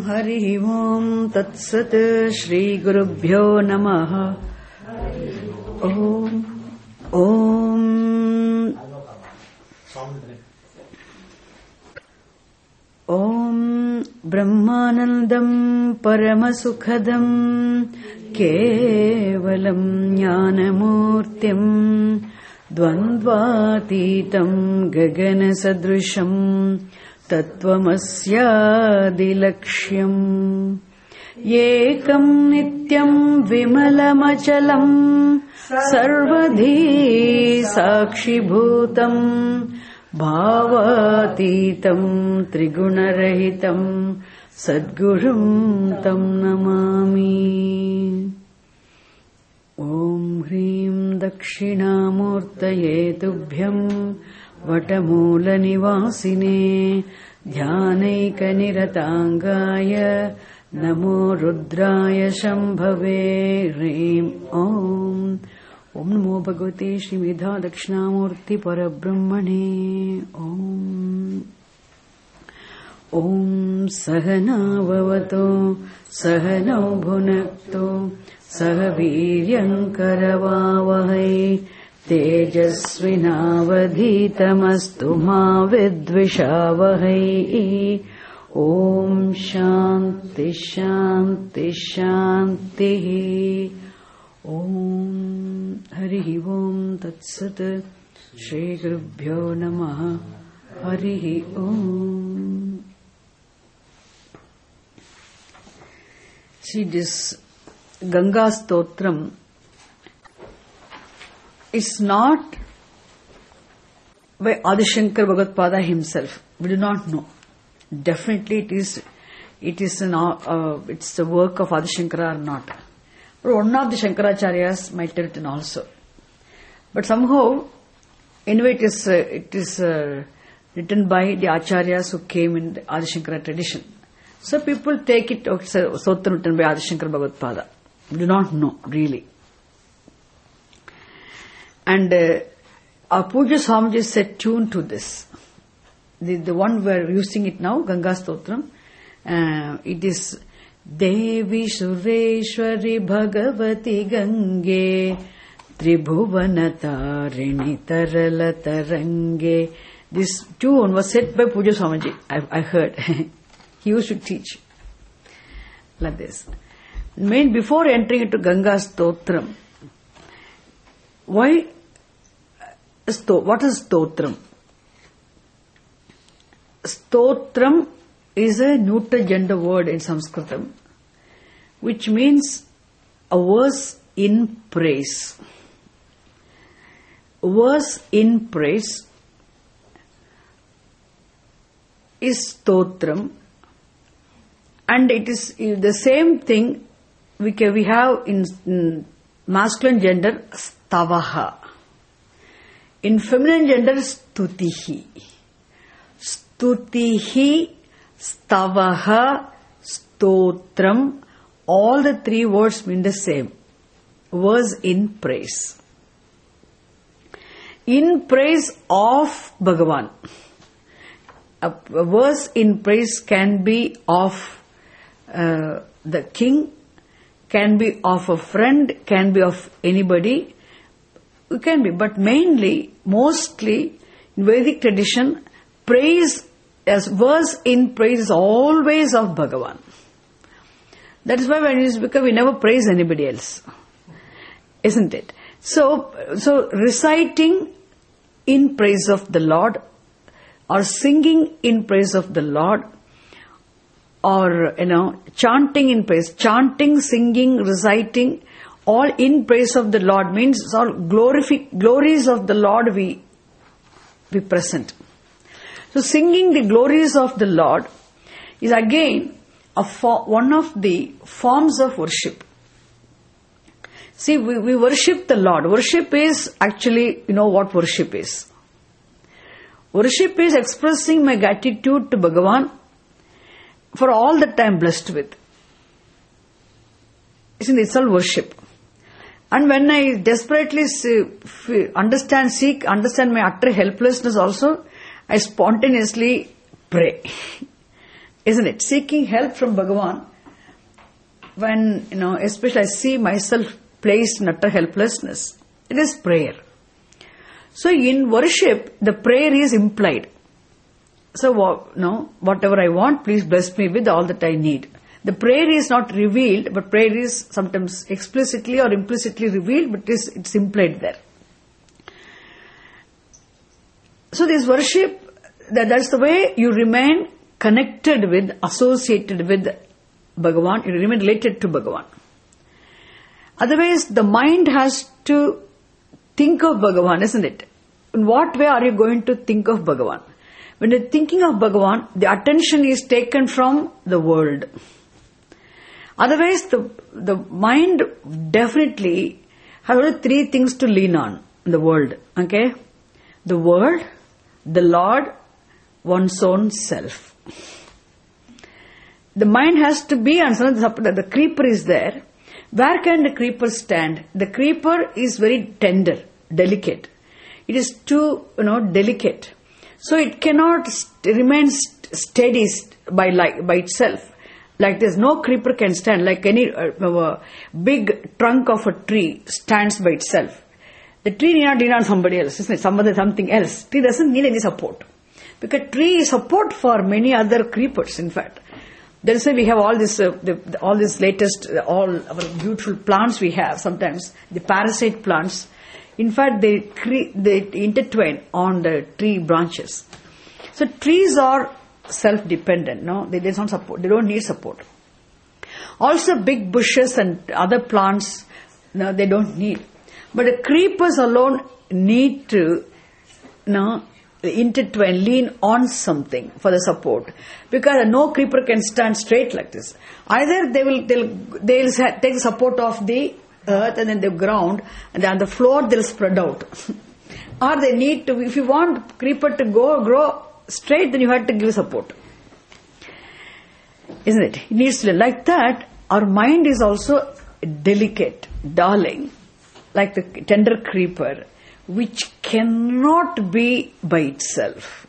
Hari Om Tat Sat Shri Gurubhyo Namaha. Om Brahmanandam Paramasukhadam Kevalam Jnanamurtyam Dvandvatitam Gagana Sadrisham Tattvamasyadilaksham Yekam Nityam Vimalamachalam Sarvadhi Sakshibhutam Bhavatitam Trigunarahitam Sadgurum Tam Namami. Om Hrim Dakshinamurtaye Tubhyam Vatamoola Nivasine Dhyaneika Niratangaya Namo Rudraya Shambhave Hrim Om. Om Namo Bhagavate Srimedha Dakshinamurti Parabrahmane. Om Sahana Bhavato Sahana Bhunakto Sahaviryankaravavahai Tejasvinavadhitamastu ma vidvishavahai. Om Shanti Shanti Shanti. Om Hari Om Tat Sat Shri Gurubhyo Namaha. Hari Om. See, this Ganga Stotram is not by Adi Shankar Bhagavad-pada himself. We do not know. Definitely it's the work of Adi Shankara or not. Or one of the Shankaracharyas might have written also. But somehow, anyway, it is written by the Acharyas who came in the Adi Shankara tradition. So people take it, it's a Stotram written by Adi Shankara Bhagavad-pada. We do not know, really. And our Puja Swamiji set tune to this. The one we are using it now, Ganga Stotram, it is Devi Sureshwari Bhagavati Gange Tribhuvanatarini Tarala Tarange. This tune was set by Puja Swamiji, I heard. He used to teach like this. Before entering into Ganga Stotram, what is Stotram? Stotram is a neuter gender word in Sanskritam, which means a verse in praise. A verse in praise is Stotram, and it is the same thing we have in masculine gender, Stavaha. In feminine gender, Stutihi. Stutihi, Stavaha, Stotram, all the three words mean the same. Verse in praise. In praise of Bhagavan. A verse in praise can be of the king, can be of a friend, can be of anybody. It can be, but mostly in Vedic tradition, praise as verse in praise is always of Bhagavan. That is why when we speak, we never praise anybody else, isn't it? So reciting in praise of the Lord, or singing in praise of the Lord, or chanting in praise, singing, reciting, all in praise of the Lord means all glories of the Lord we present. So singing the glories of the Lord is again one of the forms of worship. See, we worship the Lord. Worship is actually, what worship is. Worship is expressing my gratitude to Bhagavan for all that I am blessed with. Isn't it? It's all worship. And when I desperately understand my utter helplessness also, I spontaneously pray. isn't it? Seeking help from Bhagavan, when, especially I see myself placed in utter helplessness, it is prayer. So in worship, the prayer is implied. So, whatever I want, please bless me with all that I need. The prayer is not revealed, but prayer is sometimes explicitly or implicitly revealed, but it's implied there. So this worship, that's the way you remain connected with, associated with Bhagavan, you remain related to Bhagavan. Otherwise, the mind has to think of Bhagavan, isn't it? In what way are you going to think of Bhagavan? When you're thinking of Bhagavan, the attention is taken from the world. Otherwise, the mind definitely has only three things to lean on in the world. Okay? The world, the Lord, one's own self. The mind has to be on something. The creeper is there. Where can the creeper stand? The creeper is very tender, delicate. It is too, delicate. So it cannot remain steady by itself. Like this, no creeper can stand. Like any big trunk of a tree stands by itself. The tree need not lean on somebody else, isn't it? Something else. Tree doesn't need any support. Because tree is support for many other creepers, in fact. That's why we have all this latest, all our beautiful plants we have sometimes, the parasite plants. In fact, they intertwine on the tree branches. So trees are self-dependent, no? They don't support. They don't need support. Also, big bushes and other plants, no, they don't need. But the creepers alone need to, intertwine, lean on something for the support, because no creeper can stand straight like this. Either they'll take support of the earth and then the ground, and then on the floor they'll spread out. Or they need to, if you want creeper to grow straight, then you have to give support. Isn't it? It needs to, like that, our mind is also delicate, darling, like the tender creeper, which cannot be by itself.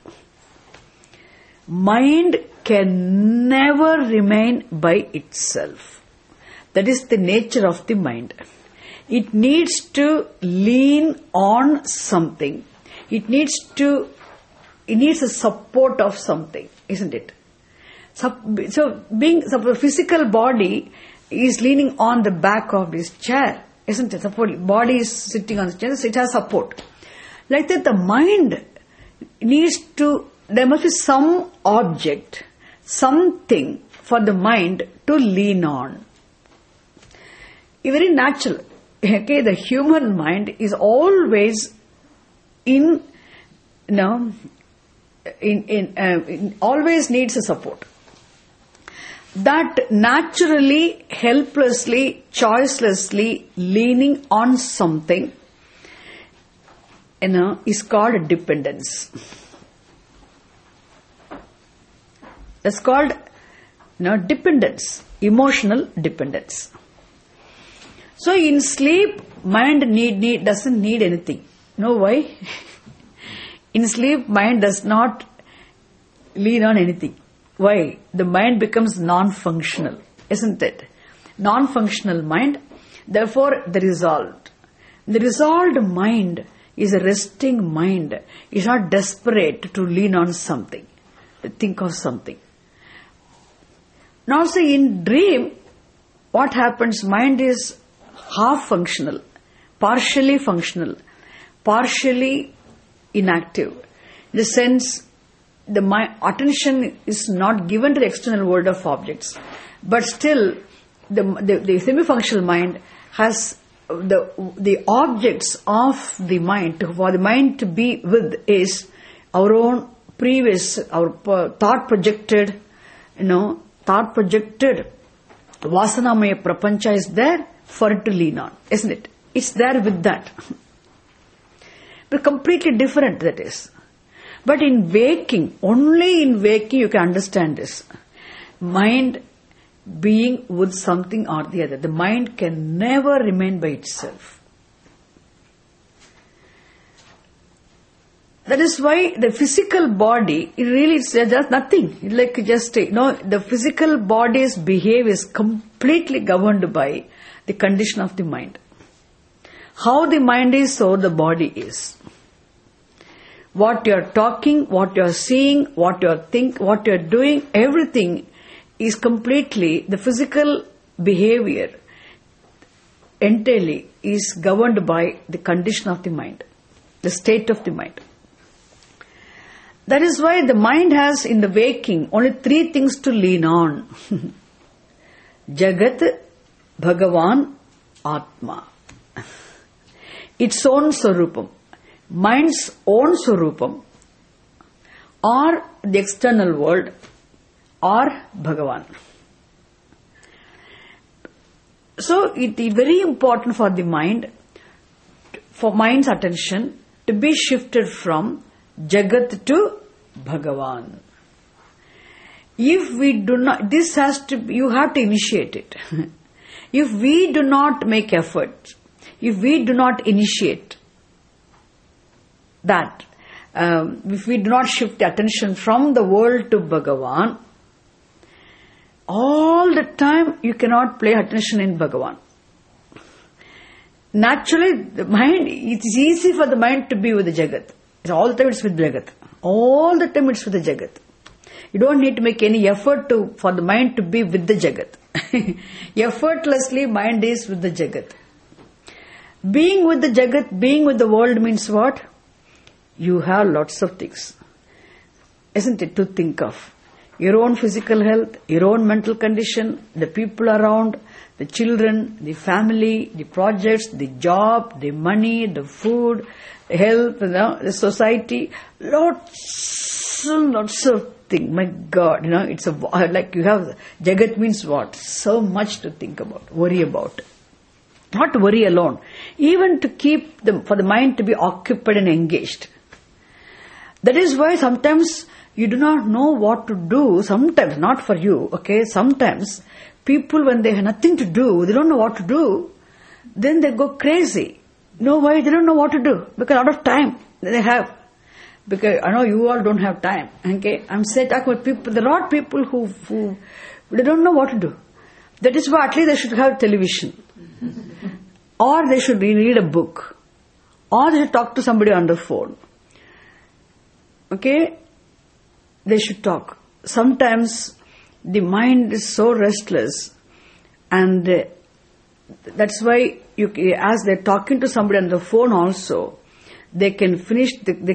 Mind can never remain by itself. That is the nature of the mind. It needs to lean on something. It needs a support of something, isn't it? So the physical body is leaning on the back of this chair, isn't it? Support, body is sitting on the chair, so it has support. Like that, the mind there must be some object, something for the mind to lean on. It's very natural. Okay, the human mind is always always needs a support. That naturally, helplessly, choicelessly leaning on something, is called dependence. That's called, dependence, emotional dependence. So in sleep, mind doesn't need anything. Know why? In sleep, mind does not lean on anything. Why? The mind becomes non-functional, isn't it? Non-functional mind, therefore the resolved. The resolved mind is a resting mind. It's not desperate to lean on something, to think of something. Now also in dream, what happens? Mind is half functional, partially inactive. In the sense, the attention is not given to the external world of objects, but still the semi-functional mind has the objects of the mind. For the mind to be with is our own previous, our thought projected Vasanamaya Prapancha is there for it to lean on, isn't it? It's there with that. But completely different that is. But in waking, only in waking you can understand this. Mind being with something or the other. The mind can never remain by itself. That is why the physical body, it really is just nothing. It's like just, the physical body's behavior is completely governed by the condition of the mind. How the mind is, so the body is. What you are talking, what you are seeing, what you are what you are doing, everything is completely, the physical behavior entirely is governed by the condition of the mind, the state of the mind. That is why the mind has, in the waking, only 3 things to lean on. Jagat, Bhagavan, Atma. Its own Swarupam. Mind's own Swarupam, or the external world, or Bhagavan. So it is very important for the mind, for mind's attention, to be shifted from Jagat to Bhagavan. If we do not, this has to, you have to initiate it. If we do not make effort, if we do not initiate that, if we do not shift the attention from the world to Bhagavan, all the time you cannot pay attention in Bhagavan. Naturally, the mind, it is easy for the mind to be with the Jagat. All the time it's with Jagat. All the time it's with the Jagat. You don't need to make any effort for the mind to be with the Jagat. Effortlessly, mind is with the Jagat. Being with the Jagat, being with the world means what? You have lots of things, isn't it, to think of. Your own physical health, your own mental condition, the people around, the children, the family, the projects, the job, the money, the food, the health, the society, lots and lots of things. My God, it's like you have, Jagat means what? So much to think about, worry about. Not worry alone, even to keep for the mind to be occupied and engaged. That is why sometimes you do not know what to do, sometimes, not for you, okay, sometimes people, when they have nothing to do, they don't know what to do, then they go crazy. You know why? They don't know what to do, because out of time they have. Because I know you all don't have time, okay, I'm saying, talking about people, there are people who they don't know what to do. That is why at least they should have television, or they should read a book, or they should talk to somebody on the phone. Okay, they should talk. Sometimes the mind is so restless, and that's why as they're talking to somebody on the phone also, they can finish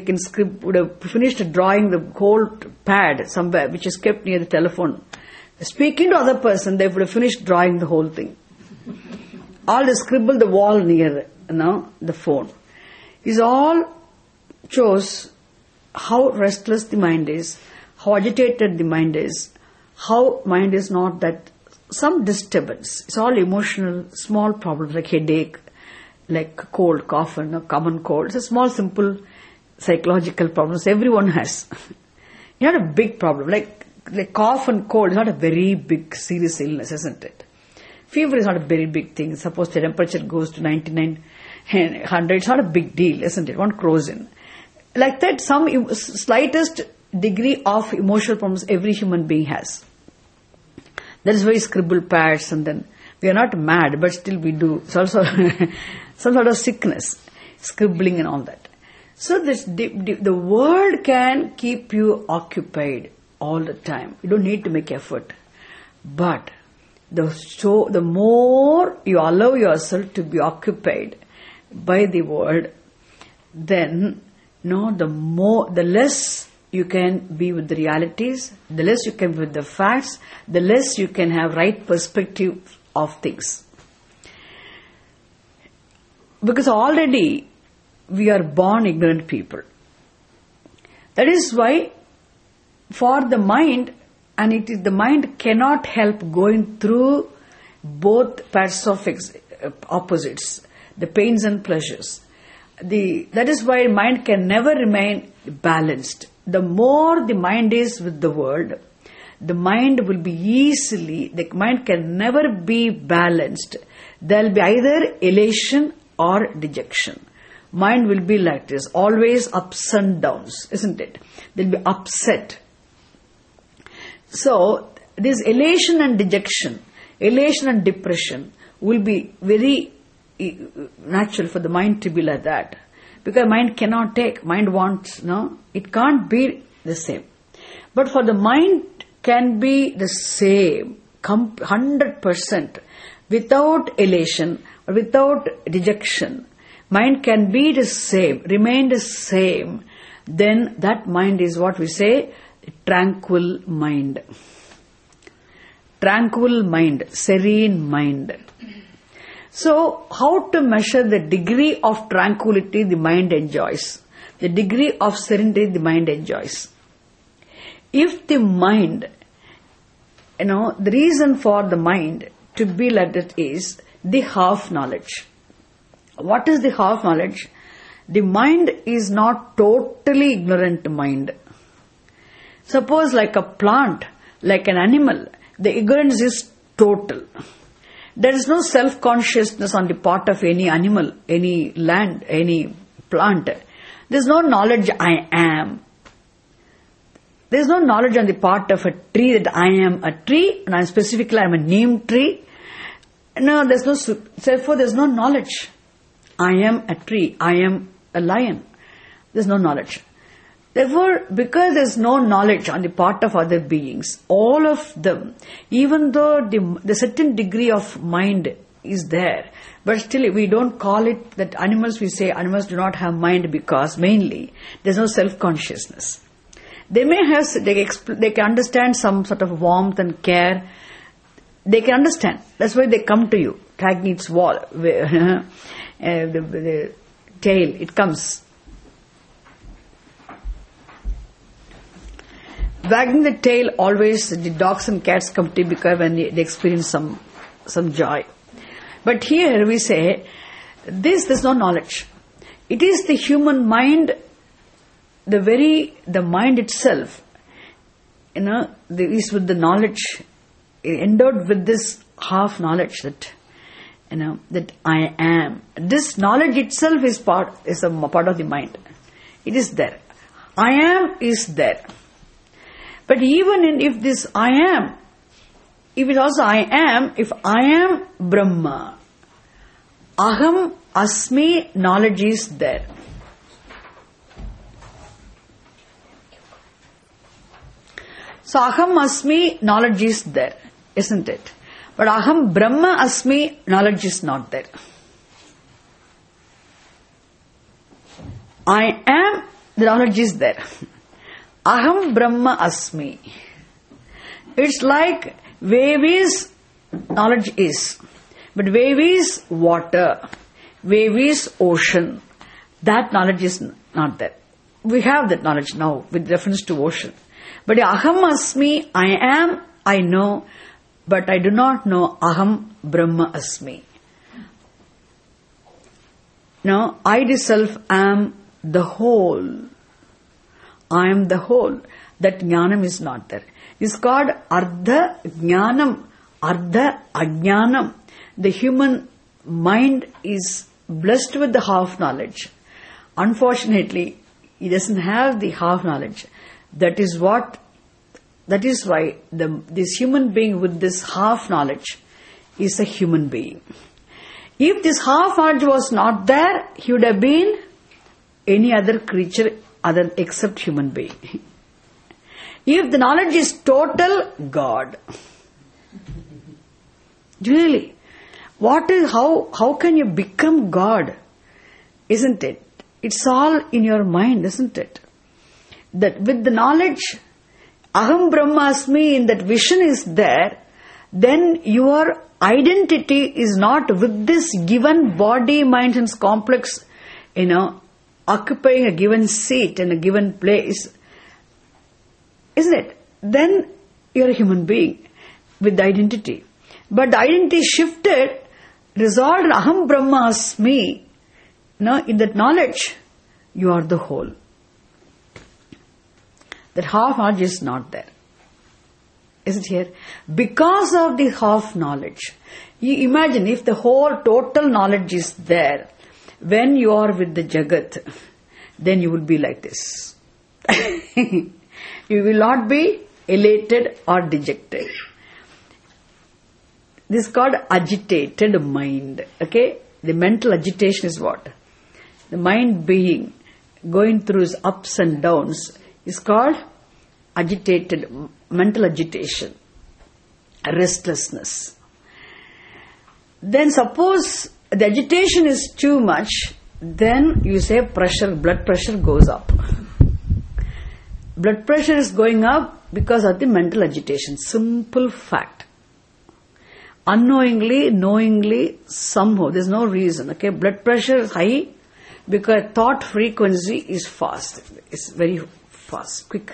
drawing the whole pad somewhere which is kept near the telephone. Speaking to other person, they would have finished drawing the whole thing. All they scribble the wall near the phone. Is all shows how restless the mind is, how agitated the mind is, how mind is not that, some disturbance. It's all emotional, small problems like headache, like cold, cough, common cold. It's a small, simple psychological problems everyone has. It's not a big problem. Like cough and cold is not a very big, serious illness, isn't it? Fever is not a very big thing. Suppose the temperature goes to 99, 100, it's not a big deal, isn't it? One crows in. Like that, some slightest degree of emotional problems every human being has. That is why we scribble pads, and then we are not mad, but still we do. It's also some sort of sickness, scribbling and all that. So the word can keep you occupied all the time. You don't need to make effort. But the more you allow yourself to be occupied by the word, then the less you can be with the realities, the less you can be with the facts, the less you can have right perspective of things. Because already we are born ignorant people. That is why for the mind, and the mind cannot help going through both parts of opposites, the pains and pleasures. That is why mind can never remain balanced. The more the mind is with the world, the mind can never be balanced. There will be either elation or dejection. mind will be like this, always ups and downs, isn't it? They'll be upset. So, this elation and dejection, elation and depression will be very natural for the mind to be like that. Because mind cannot take, mind wants, no? It can't be the same. But for the mind can be the same, 100%, without elation, or without dejection. Mind can be the same, remain the same. Then that mind is what we say, tranquil mind. Tranquil mind, serene mind. So, how to measure the degree of tranquility the mind enjoys? The degree of serenity the mind enjoys. If the mind, the reason for the mind to be like that is the half knowledge. What is the half knowledge? The mind is not totally ignorant mind. Suppose like a plant, like an animal, the ignorance is total. There is no self-consciousness on the part of any animal, any land, any plant. There is no knowledge I am. There is no knowledge on the part of a tree that I am a tree, and specifically I am a neem tree. No, therefore there is no knowledge. I am a tree, I am a lion. There is no knowledge. Therefore, because there is no knowledge on the part of other beings, all of them, even though the certain degree of mind is there, but still we don't call it that animals, we say animals do not have mind because mainly there is no self-consciousness. They may have, they can understand some sort of warmth and care. They can understand. That's why they come to you, dragging its wall, the tail, it comes. Wagging the tail, always the dogs and cats come to you because when they experience some joy. But here we say, there's no knowledge. It is the human mind, the mind itself, is with the knowledge, endowed with this half knowledge that, that I am. This knowledge itself is a part of the mind. It is there. I am is there. But even if this I am, if it also I am, if I am Brahma, Aham Asmi knowledge is there. So Aham Asmi knowledge is there, isn't it? But Aham Brahma Asmi knowledge is not there. I am, the knowledge is there. Aham Brahma Asmi. It's like wave is, knowledge is. But wave is water. Wave is ocean. That knowledge is not there. We have that knowledge now with reference to ocean. But Aham Asmi, I am, I know, but I do not know Aham Brahma Asmi. No, I myself am the whole. I am the whole. That jnanam is not there. It's called ardha jnanam, ardha ajnanam. The human mind is blessed with the half knowledge. Unfortunately, it doesn't have the half knowledge. That is why this human being with this half knowledge is a human being. If this half knowledge was not there, he would have been any other creature other except human being. If the knowledge is total, God. Really, how can you become God? Isn't it? It's all in your mind, isn't it? That with the knowledge, Aham Brahmasmi, in that vision is there, then your identity is not with this given body, mind and complex, occupying a given seat in a given place, isn't it? Then you're a human being with the identity. But the identity shifted, resolved in Aham Brahmasmi, in that knowledge, you are the whole. That half knowledge is not there. Is it here? Because of the half knowledge. You imagine if the whole total knowledge is there, When you are with the Jagat, then you will be like this. You will not be elated or dejected. This is called agitated mind. Okay? The mental agitation is what? The mind being going through its ups and downs is called agitated, mental agitation, restlessness. Then suppose the agitation is too much, then you say blood pressure goes up. Blood pressure is going up because of the mental agitation. Simple fact. Unknowingly, knowingly, somehow, there's no reason. Okay, blood pressure is high because thought frequency is fast. It's very fast, quick.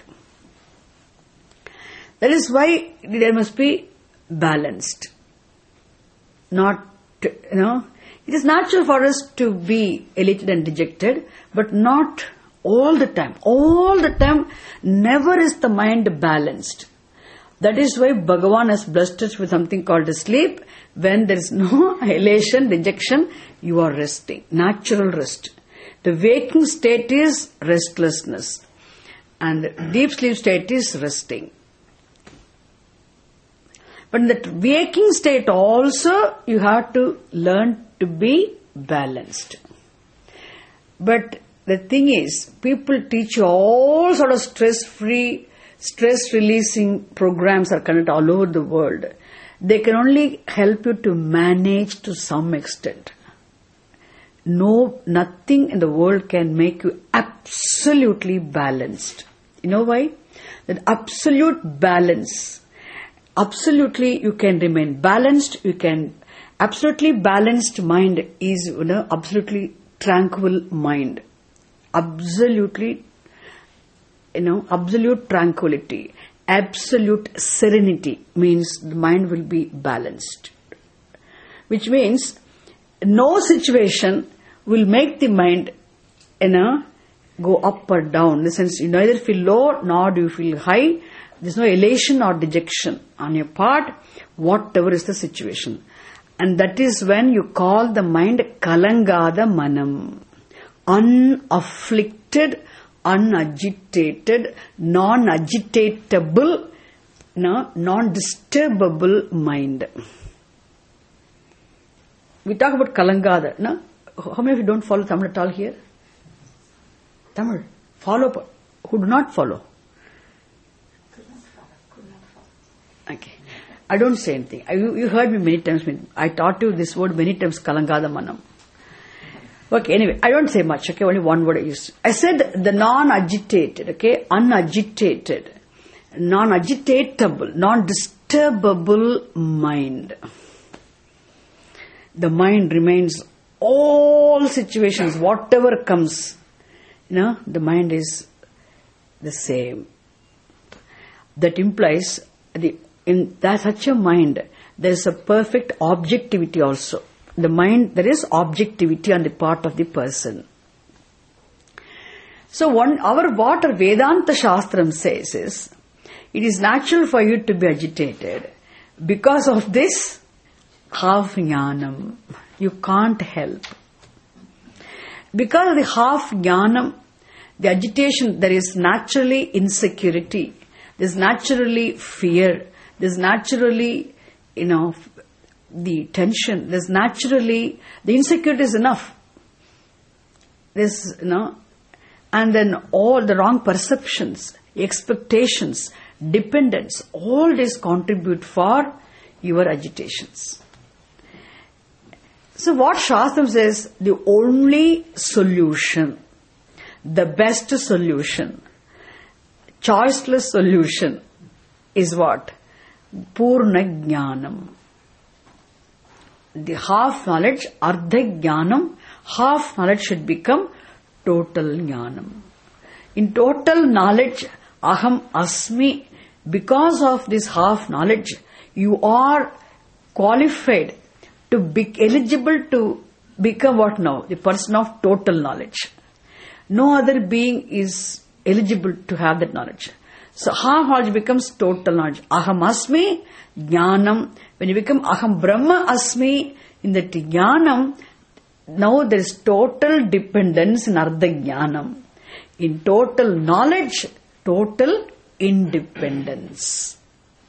That is why there must be balanced. Not, it is natural for us to be elated and dejected, but not all the time. All the time, never is the mind balanced. That is why Bhagavan has blessed us with something called sleep. When there is no elation, dejection, you are resting. Natural rest. The waking state is restlessness. And deep sleep state is resting. But in that waking state also, you have to learn to be balanced. But the thing is, people teach you all sort of stress-free, stress-releasing programs are conducted all over the world. They can only help you to manage to some extent. No, nothing in the world can make you absolutely balanced. You know why? That absolute balance. Absolutely, you can remain balanced. You can absolutely balanced mind is absolutely tranquil mind. Absolutely, absolute tranquility, absolute serenity means the mind will be balanced. Which means no situation will make the mind, go up or down. In the sense, you neither feel low nor do you feel high. There's no elation or dejection on your part, whatever is the situation. And that is when you call the mind Kalangada Manam. Unafflicted, unagitated, non-agitatable, non-disturbable mind. We talk about Kalangada. No? How many of you don't follow Tamil at all here? Tamil. Follow. Who do not follow? Okay. I don't say anything. You heard me many times. I taught you this word many times, Kalangada Manam. Okay, anyway, I don't say much, okay, only one word I used. I said the non-agitated, okay, unagitated, non-agitatable, non-disturbable mind. The mind remains all situations, whatever comes, the mind is the same. That implies in that such a mind, there is a perfect objectivity also. The mind, there is objectivity on the part of the person. So what our Vedanta Shastram says is, it is natural for you to be agitated because of this half jnanam. You can't help. Because of the half jnanam, the agitation, there is naturally insecurity, there is naturally fear, there is naturally, the tension, there's naturally, the insecurity is enough. There's, and then all the wrong perceptions, expectations, dependence, all this contribute for your agitations. So what Shastram says, the only solution, the best solution, choiceless solution is what? Purna Jnanam. The half knowledge, Ardha Jnanam, half knowledge should become total Jnanam. In total knowledge, Aham Asmi, because of this half knowledge, you are qualified to be eligible to become what now? The person of total knowledge. No other being is eligible to have that knowledge. So half knowledge becomes total knowledge. Aham Asmi, Jnanam. When you become Aham Brahma Asmi, in that Jnanam, now there is total dependence in Ardha Jnanam. In total knowledge, total independence.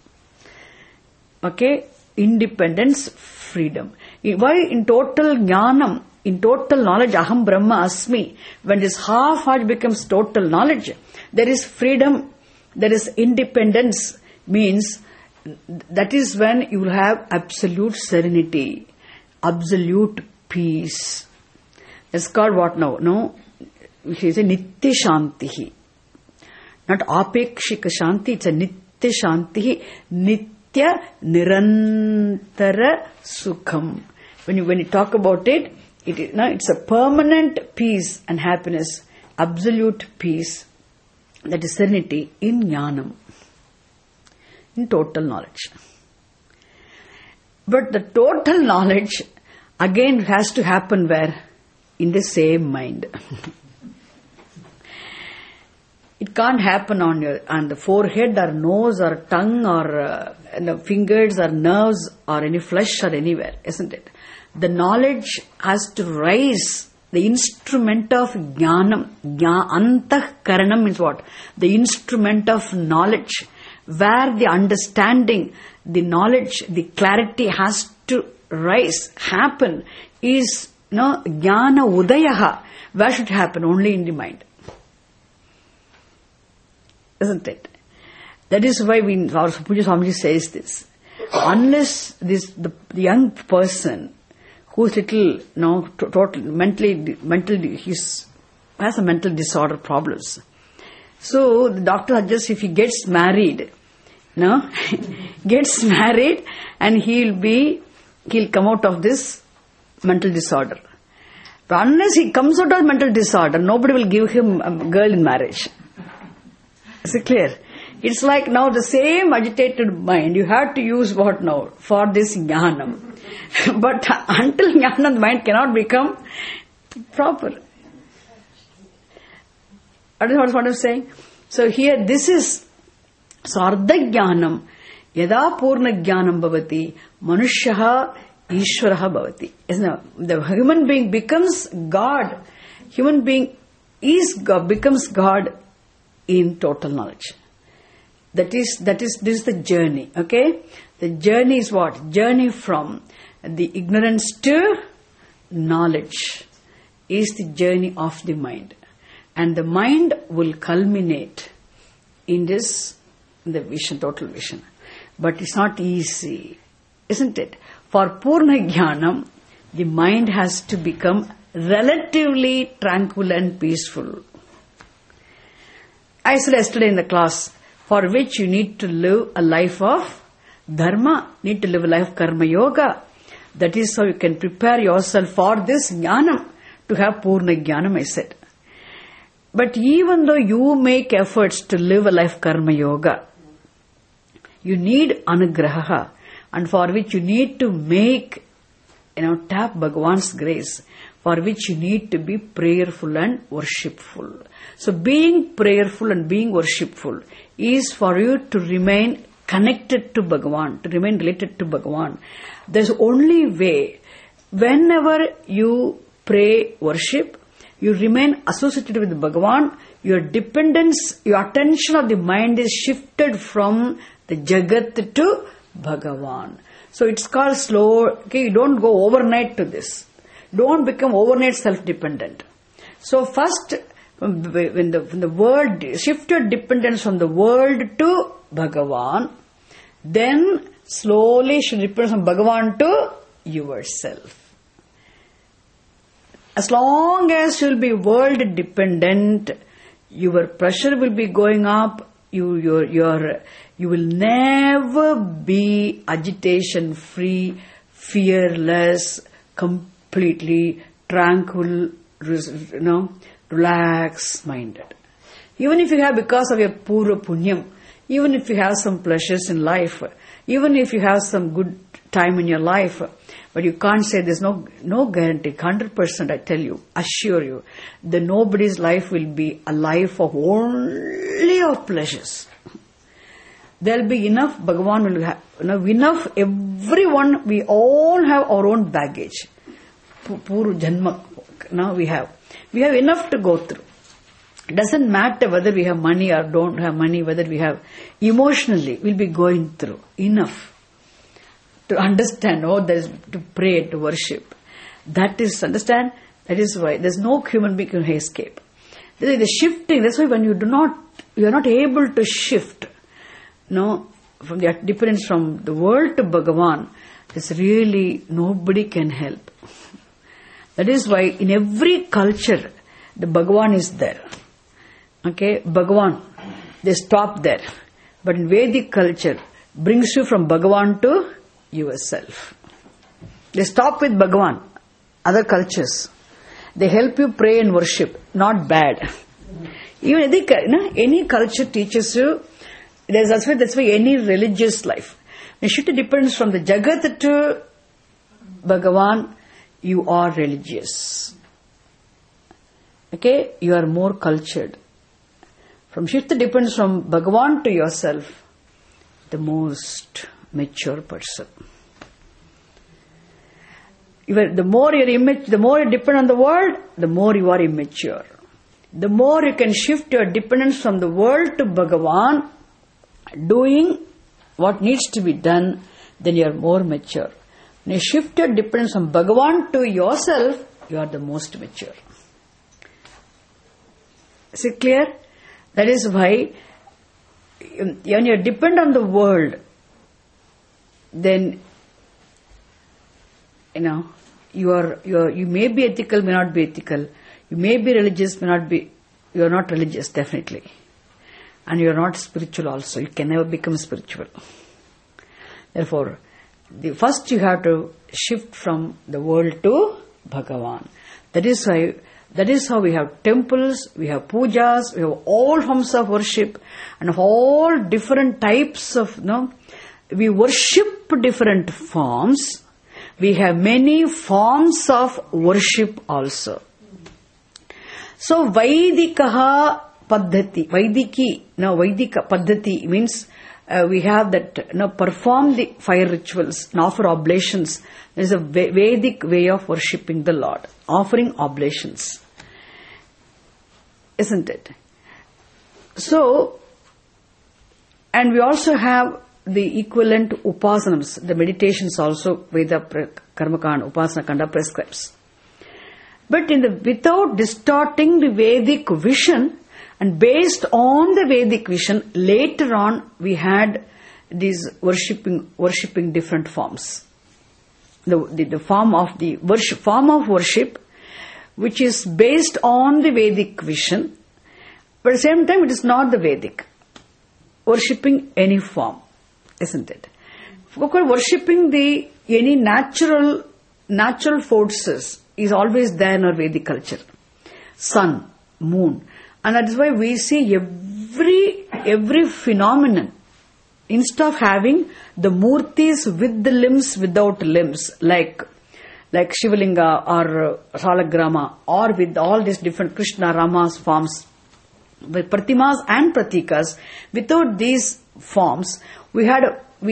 Okay? Independence, freedom. Why in total Jnanam, in total knowledge, Aham Brahma Asmi, when this half-heart becomes total knowledge, there is freedom, there is independence, means that is when you will have absolute serenity, absolute peace. It's called what now? No, he says Nitya Shanti. Not Apekshika Shanti, it's a Nitya Shanti, Nitya Nirantara Sukham. When you talk about it, it's a permanent peace and happiness, absolute peace, that is serenity in Jnanam, in total knowledge. But the total knowledge again has to happen where? In the same mind. It can't happen on the forehead or nose or tongue or fingers or nerves or any flesh or anywhere, isn't it? The knowledge has to rise. The instrument of jnanam, antahkaranam means what? The instrument of knowledge, where the understanding, the knowledge, the clarity has to rise, happen, is jnana udayaha. Where should it happen? Only in the mind. Isn't it? That is why our Puja Swamiji says this. Unless the young person who's little, total mentally, has a mental disorder problems. So the doctor suggests if he gets married, gets married, and he'll come out of this mental disorder. But unless he comes out of mental disorder, nobody will give him a girl in marriage. Is it clear? It's like now the same agitated mind, you have to use what now? For this jnanam. But until jnana, the mind cannot become proper. Understand what I'm saying? So here, this is Ardha Jnanam. Yada Purna Jnanam Bhavati, Manushyaha Ishvaraha Bhavati. The human being becomes God. Human being is God, becomes God in total knowledge. This is the journey, okay? The journey is what? Journey from the ignorance to knowledge is the journey of the mind. And the mind will culminate in the vision, total vision. But it's not easy, isn't it? For Purna Jnanam, the mind has to become relatively tranquil and peaceful. I said yesterday in the class, for which you need to live a life of dharma, need to live a life of karma yoga. That is how you can prepare yourself for this jnanam, to have Purna Jnanam, I said. But even though you make efforts to live a life karma yoga, you need anugraha, and for which you need to tap Bhagavan's grace, for which you need to be prayerful and worshipful. So being prayerful and being worshipful is for you to remain connected to Bhagavan, to remain related to Bhagavan. There's only way, whenever you pray, worship, you remain associated with Bhagavan, your dependence, your attention of the mind is shifted from the Jagat to Bhagavan. So it's called slow, okay, you don't go overnight to this. Don't become overnight self-dependent. So first, when the world shift your dependence from the world to Bhagavan, then slowly should depend from Bhagavan to yourself. As long as you will be world dependent, your pressure will be going up. You will never be agitation free, fearless, completely tranquil, relaxed minded. Even if you have, because of your pura punyam, even if you have some pleasures in life, even if you have some good time in your life, but you can't say there's no guarantee, 100% I tell you, assure you, that nobody's life will be a life of only of pleasures. There'll be enough, Bhagavan will have enough, everyone, we all have our own baggage. poor janma now we have. We have enough to go through. It doesn't matter whether we have money or don't have money, whether we have emotionally, we'll be going through enough to understand, there's to pray, to worship. That is, understand, that is why there's no human being can escape. The shifting, that's why when you are not able to shift, from the dependence from the world to Bhagavan, it's really, nobody can help. That is why in every culture, the Bhagavan is there. Okay, Bhagavan, they stop there. But in Vedic culture, brings you from Bhagavan to yourself. They stop with Bhagavan. Other cultures, they help you pray and worship. Not bad. Even any culture teaches you. That's why any religious life. When Shifta depends from the Jagat to Bhagavan, you are religious. Okay, you are more cultured. From Shifta depends from Bhagavan to yourself, the most mature person. The more you depend on the world, the more you are immature. The more you can shift your dependence from the world to Bhagavan, doing what needs to be done, then you are more mature. When you shift your dependence from Bhagavan to yourself, you are the most mature. Is it clear? That is why when you depend on the world, then you may be ethical, may not be ethical. You may be religious, may not be. You are not religious, definitely, and you are not spiritual also. You can never become spiritual. Therefore, first you have to shift from the world to Bhagavan. That is how we have temples, we have pujas, we have all forms of worship, and of all different types of. We worship different forms. We have many forms of worship also. So Vaidika Paddhati, Vaidika Paddhati means we have that perform the fire rituals and offer oblations. There is a Vedic way of worshipping the Lord, offering oblations, isn't it? So, and we also have the equivalent upasanams, the meditations also Veda Karmakanda, Upasana Kanda prescribes. But without distorting the Vedic vision, and based on the Vedic vision, later on we had these worshipping different forms. The form of worship, which is based on the Vedic vision, but at the same time it is not the Vedic. Worshipping any form, isn't it? Worshipping any natural forces is always there in our Vedic culture. Sun, moon. And that is why we see every phenomenon, instead of having the murtis with the limbs, without limbs, like Shivalinga or Salagrama, or with all these different Krishna, Rama's forms, with Pratimas and Pratikas, without these forms, we had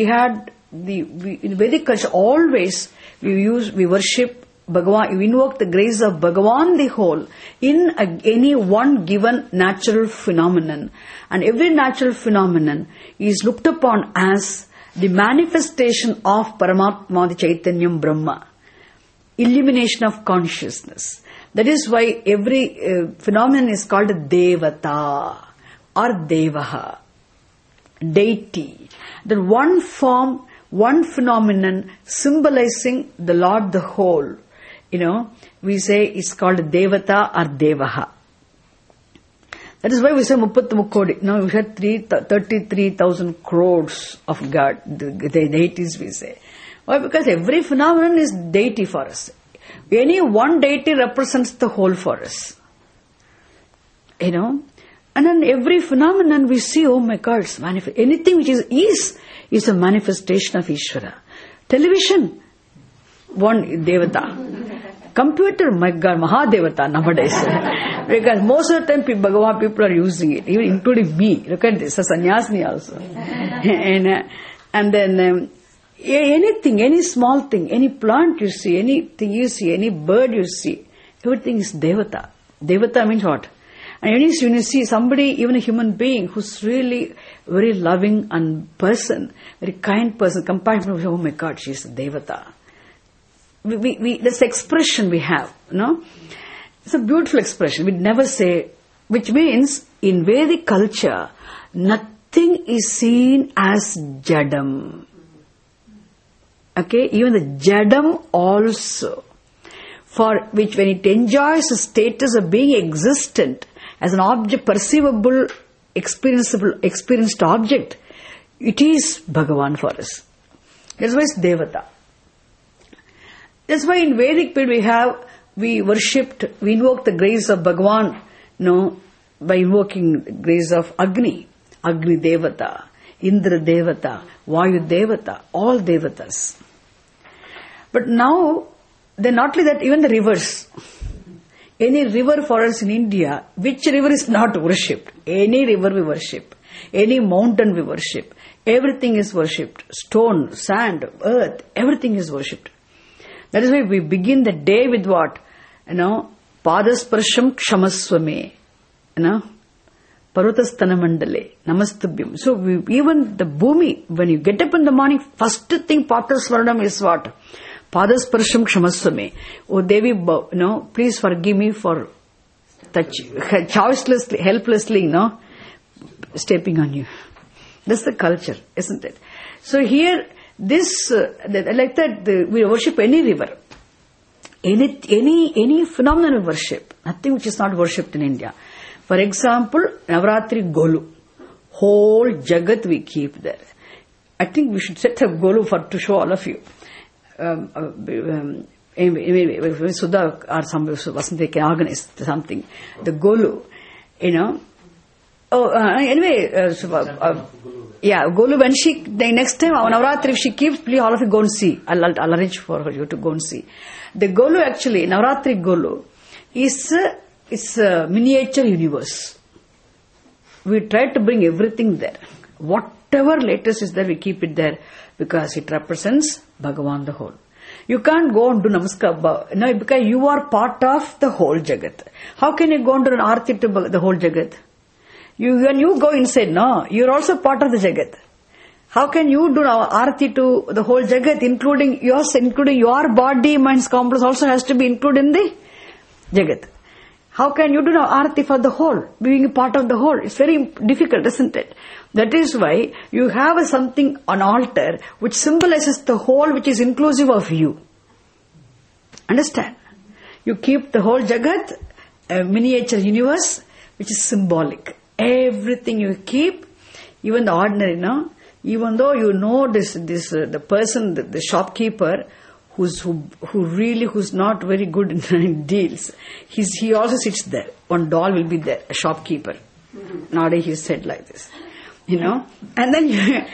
in Vedic culture always we worship Bhagavan, we invoke the grace of Bhagavan the whole in any one given natural phenomenon. And every natural phenomenon is looked upon as the manifestation of Paramatma, the Chaitanyam Brahma, illumination of consciousness. That is why every phenomenon is called Devata or Devaha, deity. The one form, one phenomenon symbolizing the Lord the whole. We say it's called Devata or Devaha. That is why we say Muppathu Mukkodi. Now we had 33,000 crores of God, the deities we say. Why? Because every phenomenon is deity for us. Any one deity represents the whole for us. And then every phenomenon we see, oh my God, it's anything which is a manifestation of Ishvara. Television, one Devata. Computer, my God, Mahadevata nowadays. Because most of the time Bhagavan people are using it, even including me. Look at this, a sannyasini also. And then Anything, any small thing, any plant you see, anything you see, any bird you see, everything is Devata. Devata means what? And when you see somebody, even a human being who's really very loving and person, very kind person, compassionate, oh my God, she's a Devata. That's the expression we have, no? It's a beautiful expression. We never say, which means in Vedic culture, nothing is seen as Jadam. Okay, even the Jadam also, for which when it enjoys the status of being existent as an object, perceivable, experienced object, it is Bhagavan for us. That's why it's Devata. That's why in Vedic period we invoked the grace of Bhagavan, by invoking the grace of Agni Devata, Indra Devata, Vayu Devata, all Devatas. But now, then not only that, even the rivers. Any river for us in India, which river is not worshipped? Any river we worship. Any mountain we worship. Everything is worshipped. Stone, sand, earth, everything is worshipped. That is why we begin the day with what? Padasparsham kshamaswame. Parvatastana mandale. Namastubhyam. So even the bhumi, when you get up in the morning, first thing Patasvaranam is what? Padasparsham kshamaswame. Oh Devi, please forgive me for choicelessly, helplessly, stepping on you. That's the culture, isn't it? So here, this, like that, we worship any river. Any phenomenon we worship. Nothing which is not worshipped in India. For example, Navratri Golu. Whole Jagat we keep there. I think we should set up Golu to show all of you. Anyway, Sudha or somebody Vasanthi can organize something. The Golu, Golu, when the next time, on Navratri, if she keeps, please all of you go and see. I'll arrange for you to go and see. The Golu actually, Navratri Golu, it's a miniature universe. We try to bring everything there. Whatever latest is there, we keep it there because it represents Bhagavan the whole. You can't go and do Namaskar, because you are part of the whole Jagat. How can you go and do an Aarti to the whole Jagat? When you go inside, no, you're also part of the Jagat. How can you do Aarti to the whole Jagat, including your body, mind's complex also has to be included in the Jagat. How can you do Aarti for the whole, being a part of the whole? It's very difficult, isn't it? That is why you have something on altar which symbolizes the whole, which is inclusive of you. Understand? You keep the whole Jagat, a miniature universe, which is symbolic. Everything you keep, even the ordinary, even though the person, the shopkeeper, who's not very good in deals, he also sits there. One doll will be there, a shopkeeper. Nowadays he said like this, and then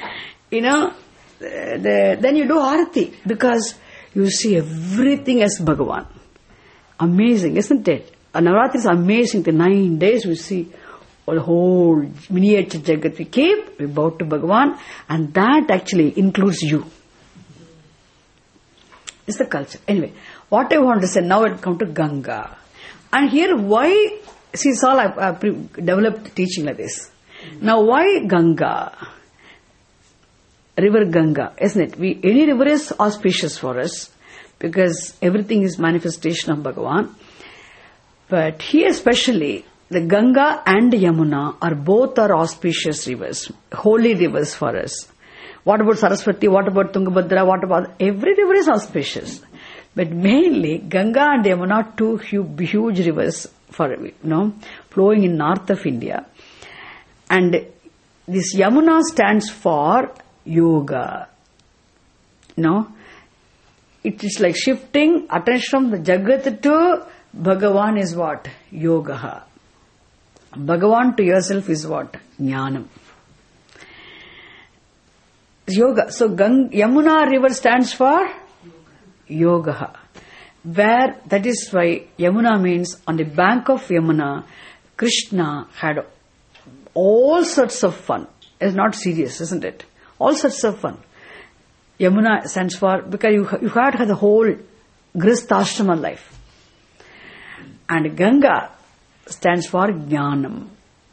then you do Aarti because you see everything as Bhagavan. Amazing, isn't it? Navratri is amazing. The 9 days we see the whole miniature Jagat we keep, we bow to Bhagavan, and that actually includes you. It's the culture. Anyway, what I want to say, now I come to Ganga. And here why, see, it's all I've developed teaching like this. Now why Ganga? River Ganga, isn't it? Any river is auspicious for us because everything is manifestation of Bhagavan. But here especially, the Ganga and Yamuna are both auspicious rivers, holy rivers for us. What about Saraswati? What about Tungabhadra? What about every river is auspicious, but mainly Ganga and Yamuna, two huge rivers for flowing in north of India, and this Yamuna stands for yoga. It is like shifting attention from the Jagat to Bhagavan is what? Yoga. Bhagavan to yourself is what? Jnanam. Yoga. So Yamuna river stands for Yoga. Where, that is why Yamuna means on the bank of Yamuna, Krishna had all sorts of fun. It's not serious, isn't it? All sorts of fun. Yamuna stands for, because you had the whole Grihastha life. And Ganga stands for Jnanam.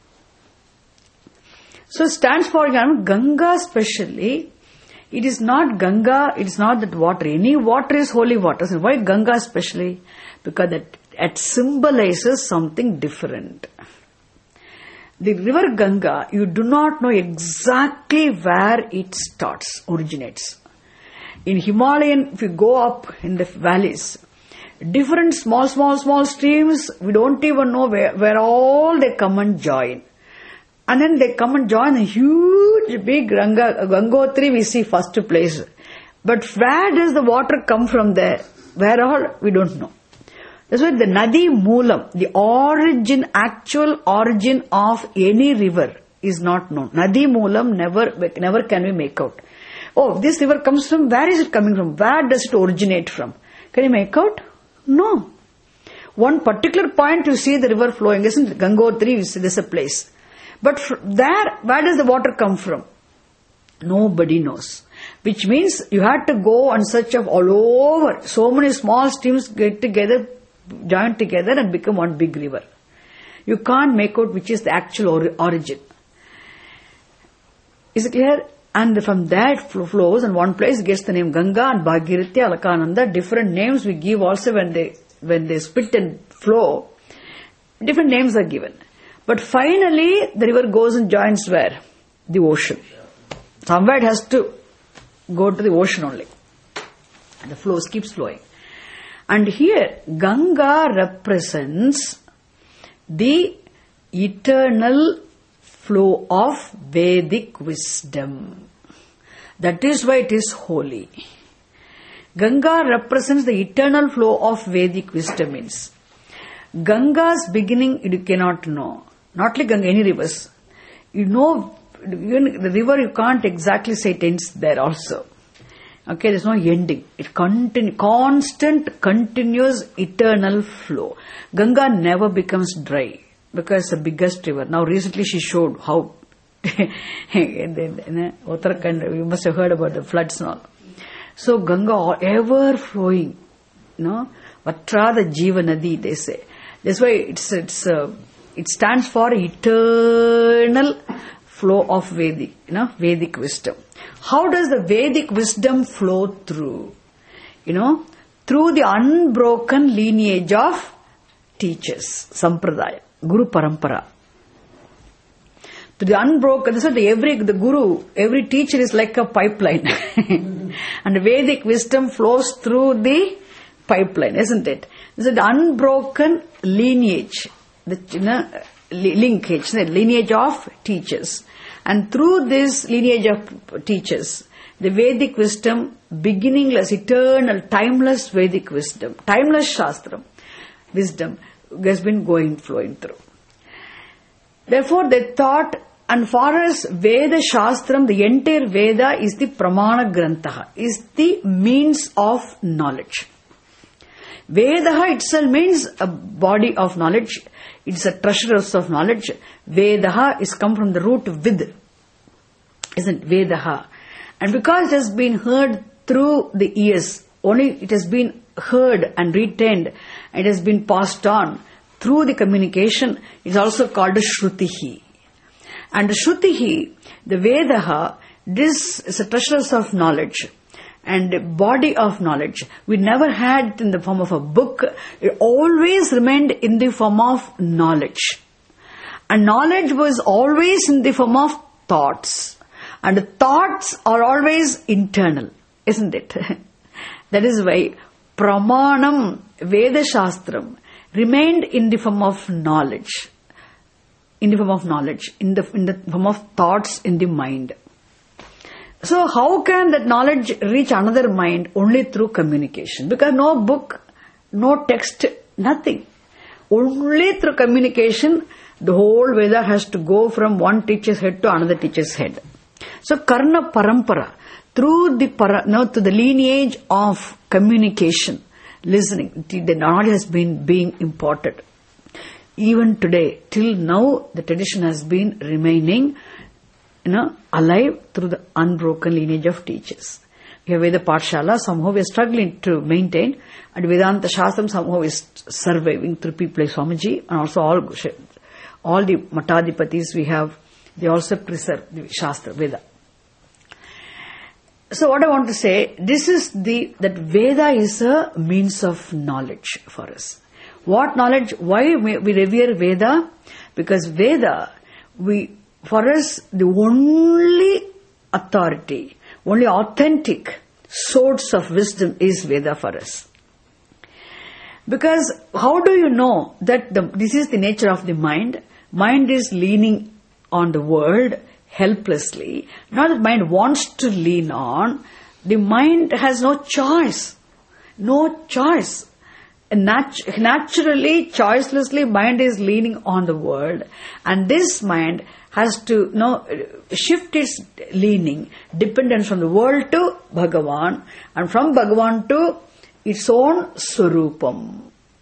So it stands for Jnanam. Ganga especially, it is not Ganga, it is not that water. Any water is holy water. So why Ganga especially? Because it symbolizes something different. The river Ganga, you do not know exactly where it originates. In Himalayan, if you go up in the valleys, different small streams, we don't even know where all they come and join. And then they come and join a huge big Gangotri, we see first place. But where does the water come from there? Where all? We don't know. That's why the Nadi Moolam, the actual origin of any river is not known. Nadi Moolam never can we make out. Oh, this river comes from, where is it coming from? Where does it originate from? Can you make out? No. One particular point you see the river flowing, isn't it? Gangotri, you see there's a place. But there, where does the water come from? Nobody knows. Which means you had to go and search of all over. So many small streams get together, join together and become one big river. You can't make out which is the actual origin. Is it clear? And from that flows, and one place gets the name Ganga and Bhagirathi, Alakananda. Different names we give also when they split and flow. Different names are given. But finally, the river goes and joins where? The ocean. Somewhere it has to go to the ocean only. And the flow keeps flowing. And here, Ganga represents the eternal flow of Vedic wisdom. That is why it is holy. Ganga represents the eternal flow of Vedic wisdom. Means Ganga's beginning you cannot know. Not like Ganga, any rivers. You know, even the river you can't exactly say it ends there also. Okay, there's no ending. It constant, continuous, eternal flow. Ganga never becomes dry because it's the biggest river. Now recently she showed how in Uttarakhand, you must have heard about the floods and all. So Ganga ever flowing, Vatra the Jiva Nadi, they say. That's why it stands for eternal flow of Vedic wisdom. How does the Vedic wisdom flow through? Through the unbroken lineage of teachers, Sampradaya, Guru Parampara. To the unbroken, this is the Guru, every teacher is like a pipeline. And the Vedic wisdom flows through the pipeline, isn't it? This is the unbroken lineage, the lineage of teachers. And through this lineage of teachers, the Vedic wisdom, beginningless, eternal, timeless Vedic wisdom, timeless Shastram, wisdom has been flowing through. Therefore, they thought, and far as Veda Shastram, the entire Veda is the Pramana Grantaha, is the means of knowledge. Vedaha itself means a body of knowledge. It's a treasures of knowledge. Vedaha is come from the root vid, isn't Vedaha? And because it has been heard through the ears, only it has been heard and retained, it has been passed on through the communication, it's also called a Shrutihi. And the Shrutihi, the Vedaha, this is a treasures of knowledge and body of knowledge. We never had it in the form of a book. It always remained in the form of knowledge. And knowledge was always in the form of thoughts. And the thoughts are always internal, isn't it? That is why Pramanam, Veda Shastram, remained in the form of knowledge. In the form of knowledge, in the form of thoughts in the mind. So how can that knowledge reach another mind? Only through communication. Because no book, no text, nothing. Only through communication, the whole Veda has to go from one teacher's head to another teacher's head. So Karna Parampara, through the lineage of communication, listening, the knowledge has been being imparted. Even today, till now, the tradition has been remaining alive through the unbroken lineage of teachers. Here Veda Pathshala, somehow we are struggling to maintain, and Vedanta Shastram somehow is surviving through people like Swamiji, and also all the Matadipatis we have, they also preserve the Shastra, Veda. So what I want to say, that Veda is a means of knowledge for us. What knowledge? Why we revere Veda? Because Veda, for us, the only authority, only authentic source of wisdom is Veda for us. Because how do you know that this is the nature of the mind? Mind is leaning on the world helplessly. Not that mind wants to lean on. The mind has no choice. No choice. Naturally, choicelessly, mind is leaning on the world. And this mind has to shift its leaning, dependence from the world to Bhagavan, and from Bhagavan to its own Swarupam.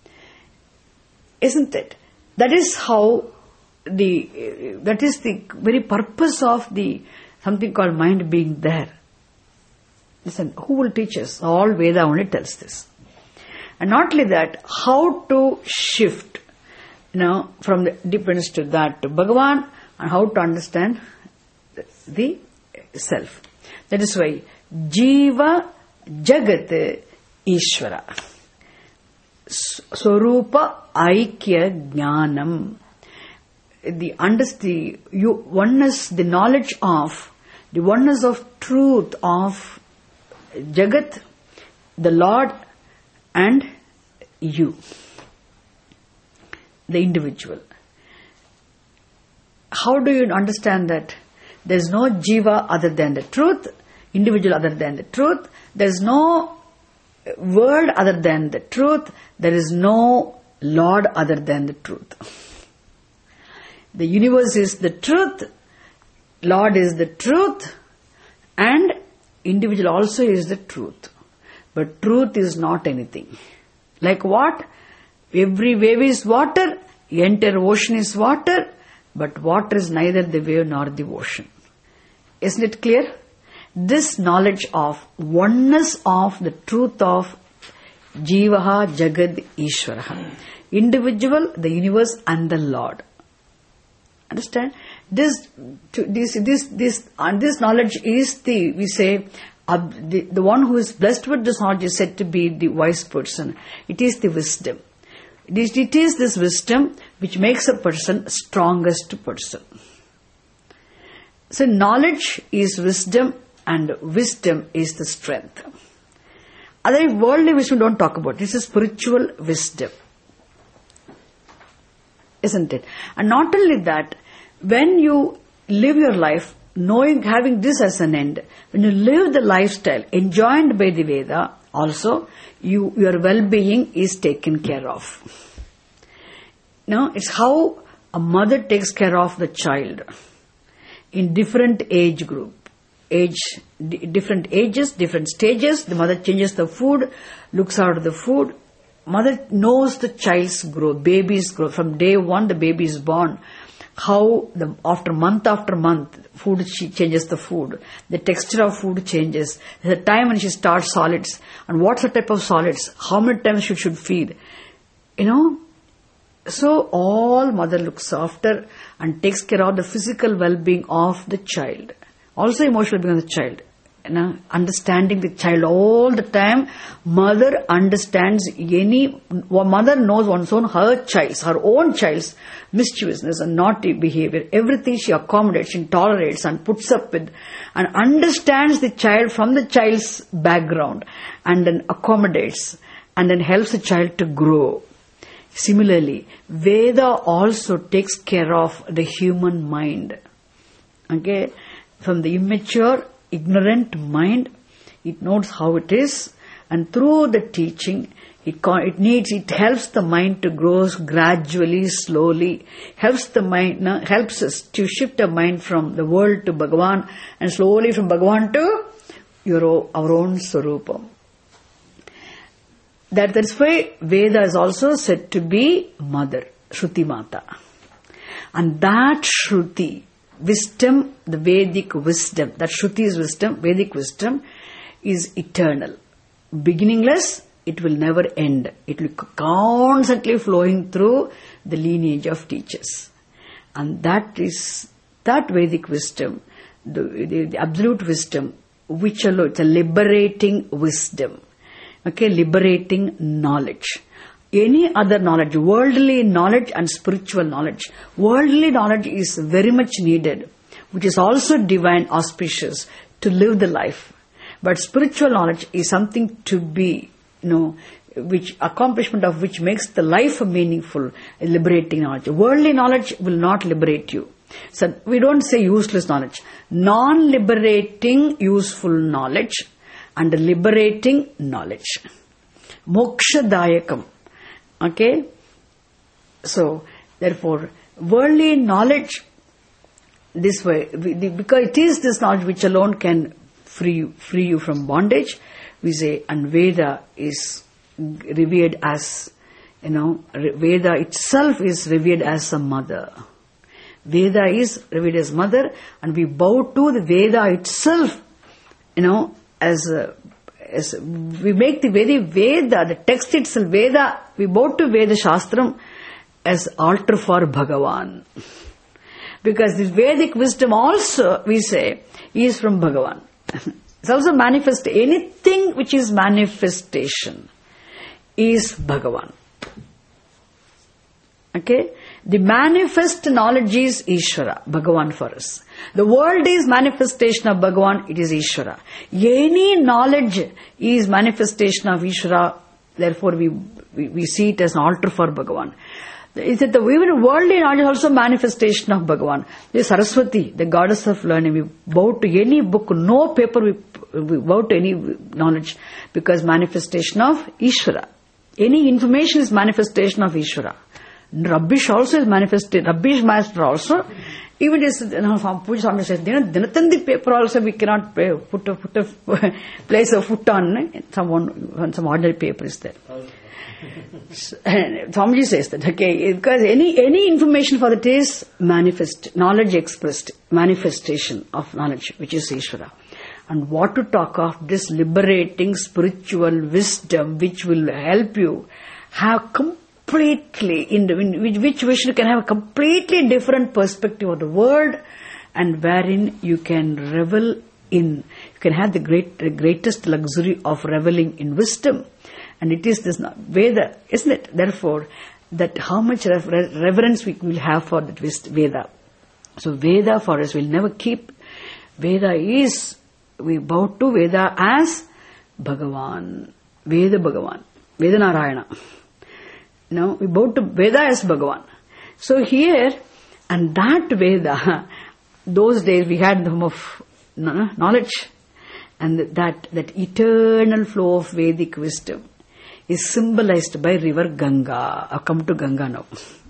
Isn't it? That is how that is the very purpose of something called mind being there. Listen, who will teach us? All Veda only tells this. And not only that, how to shift, from the dependence to that to Bhagavan, and how to understand the self. That is why Jiva Jagat Ishvara. Swarupa Aikya Jnanam. The oneness, the knowledge of, the oneness of truth of Jagat, the Lord, and you, the individual. How do you understand that? There is no Jiva other than the truth, individual other than the truth. There is no word other than the truth. There is no Lord other than the truth. The universe is the truth, Lord is the truth, and individual also is the truth. But truth is not anything. Like what? Every wave is water, the entire ocean is water, but water is neither the wave nor the ocean. Isn't it clear? This knowledge of oneness of the truth of Jivaha Jagad Ishvaraha. Individual, the universe, and the Lord. Understand? This knowledge is the one who is blessed with this knowledge is said to be the wise person. It is the wisdom. It is this wisdom which makes a person strongest person. So knowledge is wisdom, and wisdom is the strength. Otherwise, worldly wisdom don't talk about. This is spiritual wisdom. Isn't it? And not only that, when you live your life having this as an end, when you live the lifestyle enjoined by the Veda, also your well-being is taken care of. It's how a mother takes care of the child in different age group. Different ages, different stages. The mother changes the food, looks out the food. Mother knows the child's growth, baby's growth. From day one, the baby is born. How after month, food, she changes the food. The texture of food changes. There's a time when she starts solids. And what's the type of solids? How many times she should feed? So all mother looks after and takes care of the physical well-being of the child. Also emotional well-being of the child. Understanding the child all the time. Mother understands mother knows her own child's mischievousness and naughty behavior. Everything she accommodates and tolerates and puts up with, and understands the child from the child's background, and then accommodates and then helps the child to grow. Similarly, Veda also takes care of the human mind. Okay, from the immature, ignorant mind, it knows how it is, and through the teaching, it helps the mind to grow gradually, slowly, helps us to shift the mind from the world to Bhagavan, and slowly from Bhagavan to our own Swarupam. That's why Veda is also said to be mother, Shruti Mata. And that Shruti, wisdom, the Vedic wisdom, that Shruti is wisdom, Vedic wisdom, is eternal. Beginningless, it will never end. It will constantly flowing through the lineage of teachers. And that is that Vedic wisdom, the absolute wisdom, which alone, it's a liberating wisdom. Okay, liberating knowledge. Any other knowledge, worldly knowledge and spiritual knowledge. Worldly knowledge is very much needed, which is also divine, auspicious, to live the life. But spiritual knowledge is something to be, which accomplishment of which makes the life meaningful, liberating knowledge. Worldly knowledge will not liberate you. So we don't say useless knowledge. Non-liberating useful knowledge and liberating knowledge. Mokshadayakam. Okay? So, therefore, worldly knowledge, this way, because it is this knowledge which alone can free you from bondage, we say, and Veda is revered as, Veda itself is revered as a mother. Veda is revered as mother, and we bow to the Veda itself, as we make the very Veda, the text itself, Veda, we bow to Veda Shastram as altar for Bhagavan. Because this Vedic wisdom also, we say, is from Bhagavan. It's also manifest. Anything which is manifestation is Bhagavan. Okay? The manifest knowledge is Ishvara, Bhagavan for us. The world is manifestation of Bhagavan, it is Ishvara. Any knowledge is manifestation of Ishvara, therefore we see it as an altar for Bhagavan. Is that even worldly knowledge is also manifestation of Bhagavan. The Saraswati, the goddess of learning, we bow to any book, no paper, we bow to any knowledge, because manifestation of Ishvara. Any information is manifestation of Ishvara. Rubbish also is manifested. Rubbish master also. Even this, Puja Swami says, Dinatandi paper also we cannot put a place a foot on. Some ordinary paper is there. Swamiji says that, okay, because any information for that is manifest, knowledge expressed, manifestation of knowledge, which is Ishvara. And what to talk of this liberating spiritual wisdom, which will help you have completely, which you can have a completely different perspective of the world, and wherein you can revel in, you can have the greatest luxury of reveling in wisdom. And it is this Veda, isn't it? Therefore, that how much reverence we will have for that Veda. So Veda for us will never keep. Veda is, we bow to Veda as Bhagavan. Veda Bhagavan. Veda Narayana. We bow to Veda as Bhagavan. So here, and that Veda, those days we had the home of knowledge, and that eternal flow of Vedic wisdom is symbolized by river Ganga. I've come to Ganga now.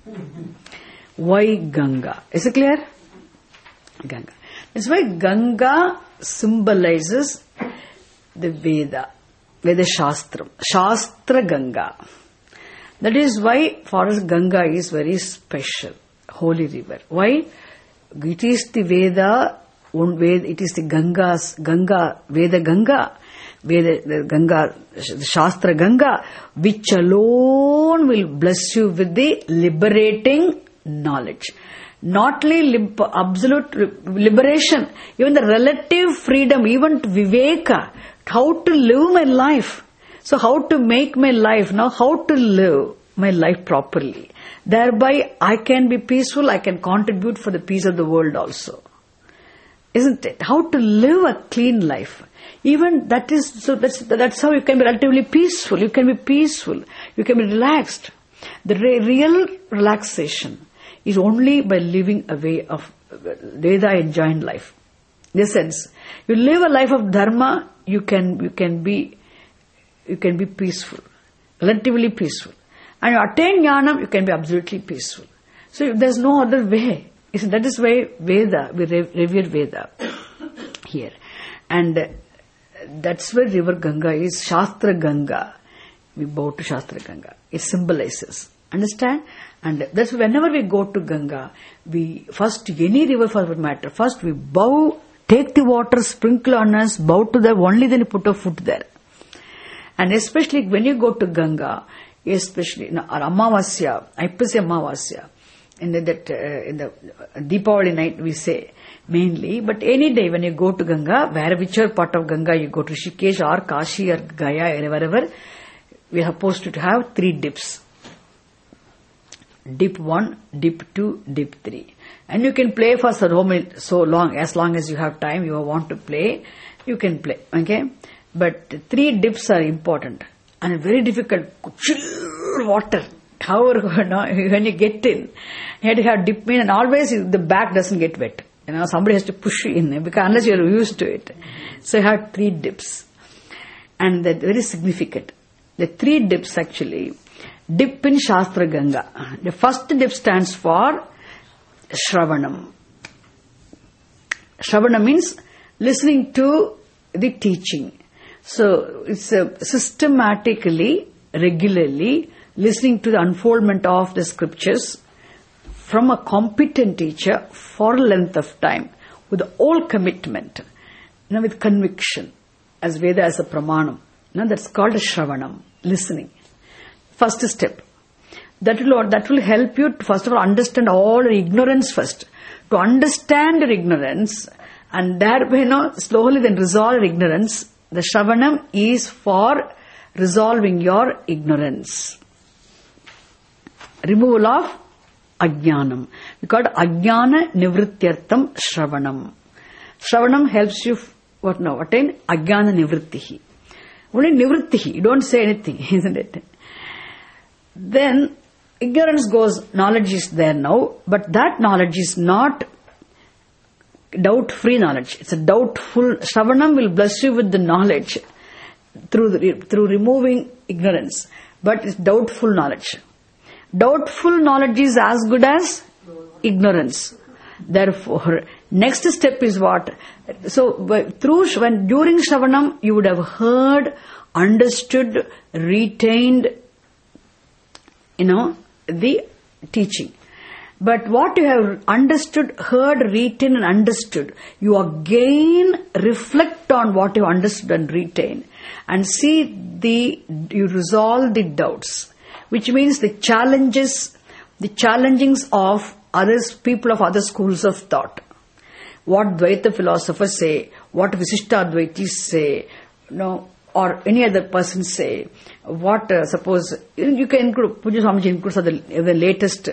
Why Ganga? Is it clear? Ganga. That's why Ganga symbolizes the Veda Shastram. Shastra Ganga. That is why for us Ganga is very special. Holy river. Why? It is the Veda, it is the Ganga, Veda Ganga. The Ganga, the Shastra Ganga, which alone will bless you with the liberating knowledge. Not only absolute liberation, even the relative freedom, even Viveka, how to live my life. So how to make my life, now how to live my life properly. Thereby I can be peaceful, I can contribute for the peace of the world also. Isn't it? How to live a clean life. Even that is, so that's how you can be relatively peaceful. You can be peaceful. You can be relaxed. The real relaxation is only by living a way of Veda enjoined life. In this sense, you live a life of dharma, you can be peaceful, relatively peaceful. And you attain jnanam, you can be absolutely peaceful. So there's no other way. That is why Veda, we revere Veda here. And that's where river Ganga is, Shastra Ganga. We bow to Shastra Ganga. It symbolizes. Understand? And that's whenever we go to Ganga, we first, any river for that matter, first we bow take the water, sprinkle on us, bow to them, only then you put a foot there. And especially when you go to Ganga, especially Amavasya, I say Amavasya, in the Deepavali night we say mainly, but any day when you go to Ganga, whichever part of Ganga you go to, Rishikesh or Kashi or Gaya or wherever, we are supposed to have 3 dips. Dip 1, dip 2, dip 3. And you can play for so long, as long as you have time, you want to play, you can play, okay? But 3 dips are important and very difficult. Chill water. However, when you get in, you have to have dip in, and always the back doesn't get wet. Somebody has to push you in, because unless you are used to it. So you have 3 dips. And they're very significant. The 3 dips actually, dip in Shastra Ganga. The first dip stands for Shravanam. Shravana means listening to the teaching. So it's systematically, regularly listening to the unfoldment of the scriptures from a competent teacher for a length of time with all commitment, with conviction, as Veda as a pramanam. That's called a Shravanam, listening. First step. That will help you to first of all understand all your ignorance first. To understand your ignorance and thereby slowly then resolve your ignorance. The Shravanam is for resolving your ignorance. Removal of Ajnanam. We call it Ajnana Nivrityartham Shravanam. Shravanam helps you attain Ajnana Nivrittihi. Only Nivrittihi. You don't say anything, isn't it? Then ignorance goes, knowledge is there now, but that knowledge is not doubt-free knowledge. It's a doubtful. Shravanam will bless you with the knowledge through removing ignorance, but it's doubtful knowledge. Doubtful knowledge is as good as ignorance. Therefore, next step is what? So, during Shravanam, you would have heard, understood, retained, the teaching. But what you have understood, heard, retained and understood, you again reflect on what you understood and retained and you resolve the doubts, which means the challengings of people of other schools of thought. What Dvaita philosophers say, what Visishtadvaitis say, or any other person say, suppose, you can include, Pujya Swamiji includes the latest,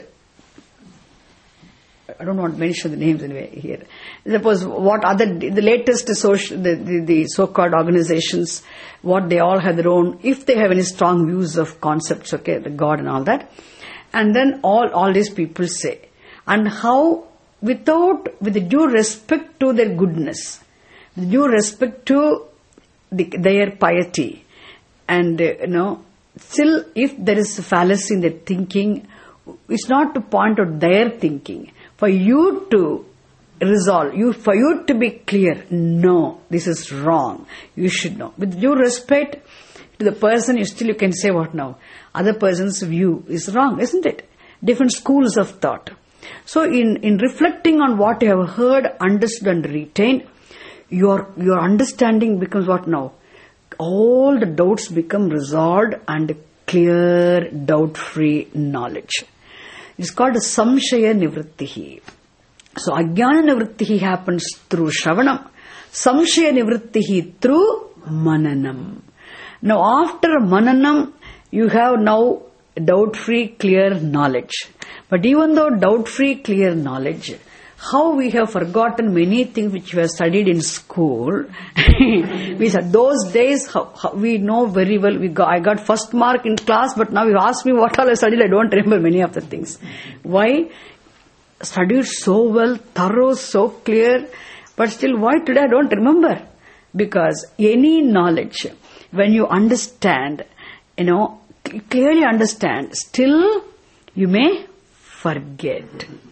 I don't want to mention the names anyway here. Suppose the latest the so-called organizations, what they all have their own, if they have any strong views of concepts, the God and all that, and then all these people say, and how, with due respect to their goodness, with due respect to their piety, and still if there is a fallacy in their thinking, it's not to point out their thinking, for you to resolve, for you to be clear, no, this is wrong, you should know. With due respect to the person, you can say what now? Other person's view is wrong, isn't it? Different schools of thought. So in reflecting on what you have heard, understood and retained, your understanding becomes what now? All the doubts become resolved and clear, doubt-free knowledge. It's called Samshaya Nivrittihi. So Ajnana Nivrittihi happens through Shravanam. Samshaya Nivrittihi through Mananam. Now after Mananam, you have now doubt-free, clear knowledge. But even though doubt-free, clear knowledge, how we have forgotten many things which we have studied in school. We said those days, how we know very well. I got first mark in class, but now you ask me what all I studied, I don't remember many of the things. Why? Studied so well, thorough, so clear, but still why today I don't remember? Because any knowledge, when you understand, clearly understand, still you may forget.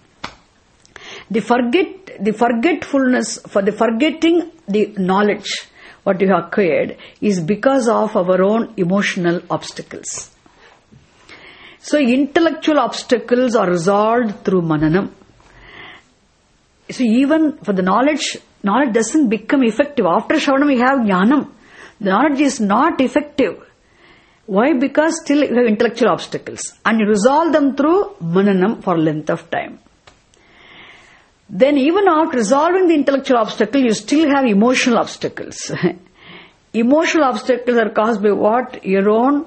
The forgetfulness, for the forgetting the knowledge, what you have acquired, is because of our own emotional obstacles. So intellectual obstacles are resolved through Mananam. So even for the knowledge, knowledge doesn't become effective. After Shravanam we have Jnanam. The knowledge is not effective. Why? Because still you have intellectual obstacles. And you resolve them through Mananam for length of time. Then even after resolving the intellectual obstacle, you still have emotional obstacles. Emotional obstacles are caused by what? Your own,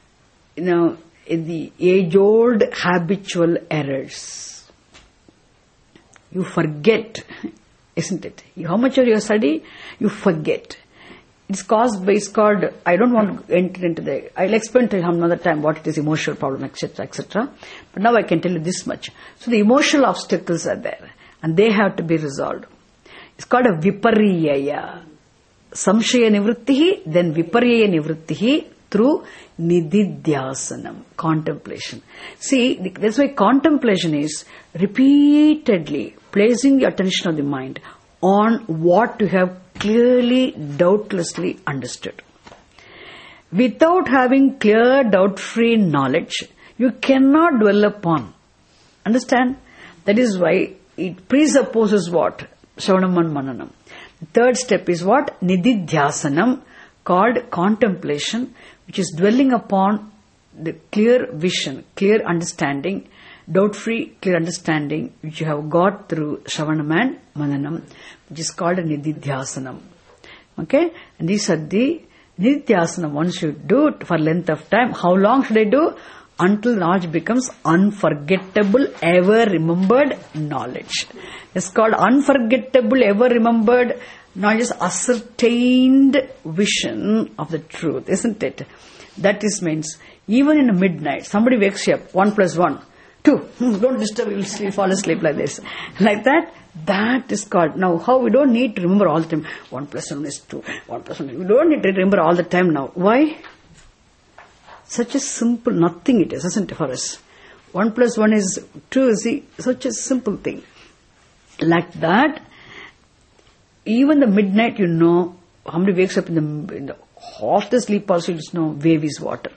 the age-old habitual errors. You forget, isn't it? How much of your study, you forget. It's called, I don't want to enter into I'll explain to you another time what it is, emotional problem, etc., etc. But now I can tell you this much. So the emotional obstacles are there, and they have to be resolved. It's called a vipariyaya. Samshaya nivrittihi, then vipariyaya nivrittihi through nididhyasanam, contemplation. See, that's why contemplation is repeatedly placing the attention of the mind on what you have clearly, doubtlessly understood. Without having clear, doubt-free knowledge, you cannot dwell upon. Understand? That is why it presupposes what? Shravanam and Mananam. The third step is what? Nididhyasanam, called contemplation, which is dwelling upon the clear vision, clear understanding, doubt-free, clear understanding, which you have got through Shravanam and Mananam, which is called a Nididhyasanam. Okay? And these are the Nididhyasanam. Once you do it for length of time, how long should I do? Until knowledge becomes unforgettable, ever remembered knowledge. It's called unforgettable, ever remembered knowledge, is ascertained vision of the truth, isn't it? That is means, even in the midnight, somebody wakes you up, 1 plus 1, 2, don't disturb, you'll fall asleep like this. Like that, that is called, now how we don't need to remember all the time, 1 plus 1 is 2, 1 plus 1, we don't need to remember all the time now. Why? Such a simple, nothing it is, isn't it, for us? 1 plus 1 is 2, see, such a simple thing. Like that, even the midnight, you know, somebody wakes up in the half the sleep also, you know, wave is water.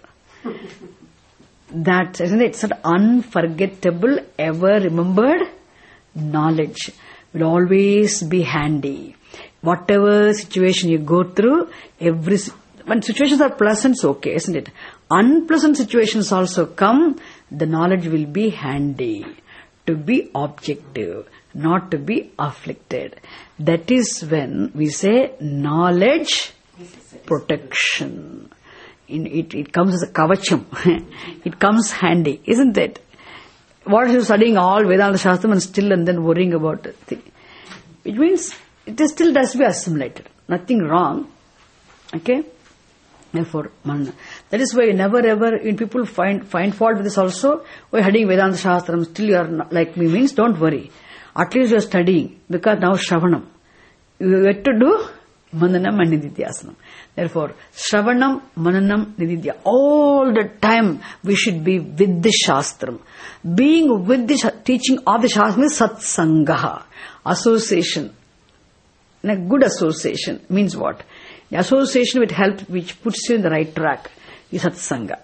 That, isn't it? It's an unforgettable, ever remembered knowledge will always be handy. Whatever situation you go through, when situations are pleasant, it's okay, isn't it? Unpleasant situations also come, the knowledge will be handy. To be objective, not to be afflicted. That is when we say knowledge protection. It comes as a kavacham. It comes handy, isn't it? What is you studying all Vedanta Shastram and then worrying about the thing? Which means it still has to be assimilated. Nothing wrong. Okay? Therefore, that is why never ever, when people find fault with this also, we're studying Vedanta Shastram, still you are not, like me, means don't worry. At least you are studying, because now Shravanam. You have to do Mananam and Nididhyasanam. Therefore, Shravanam, Mananam, Nididhya, all the time we should be with the Shastram. Being with the teaching of the Shastram is Satsangaha, association. And a good association means what? The association with help which puts you in the right track is Satsanga.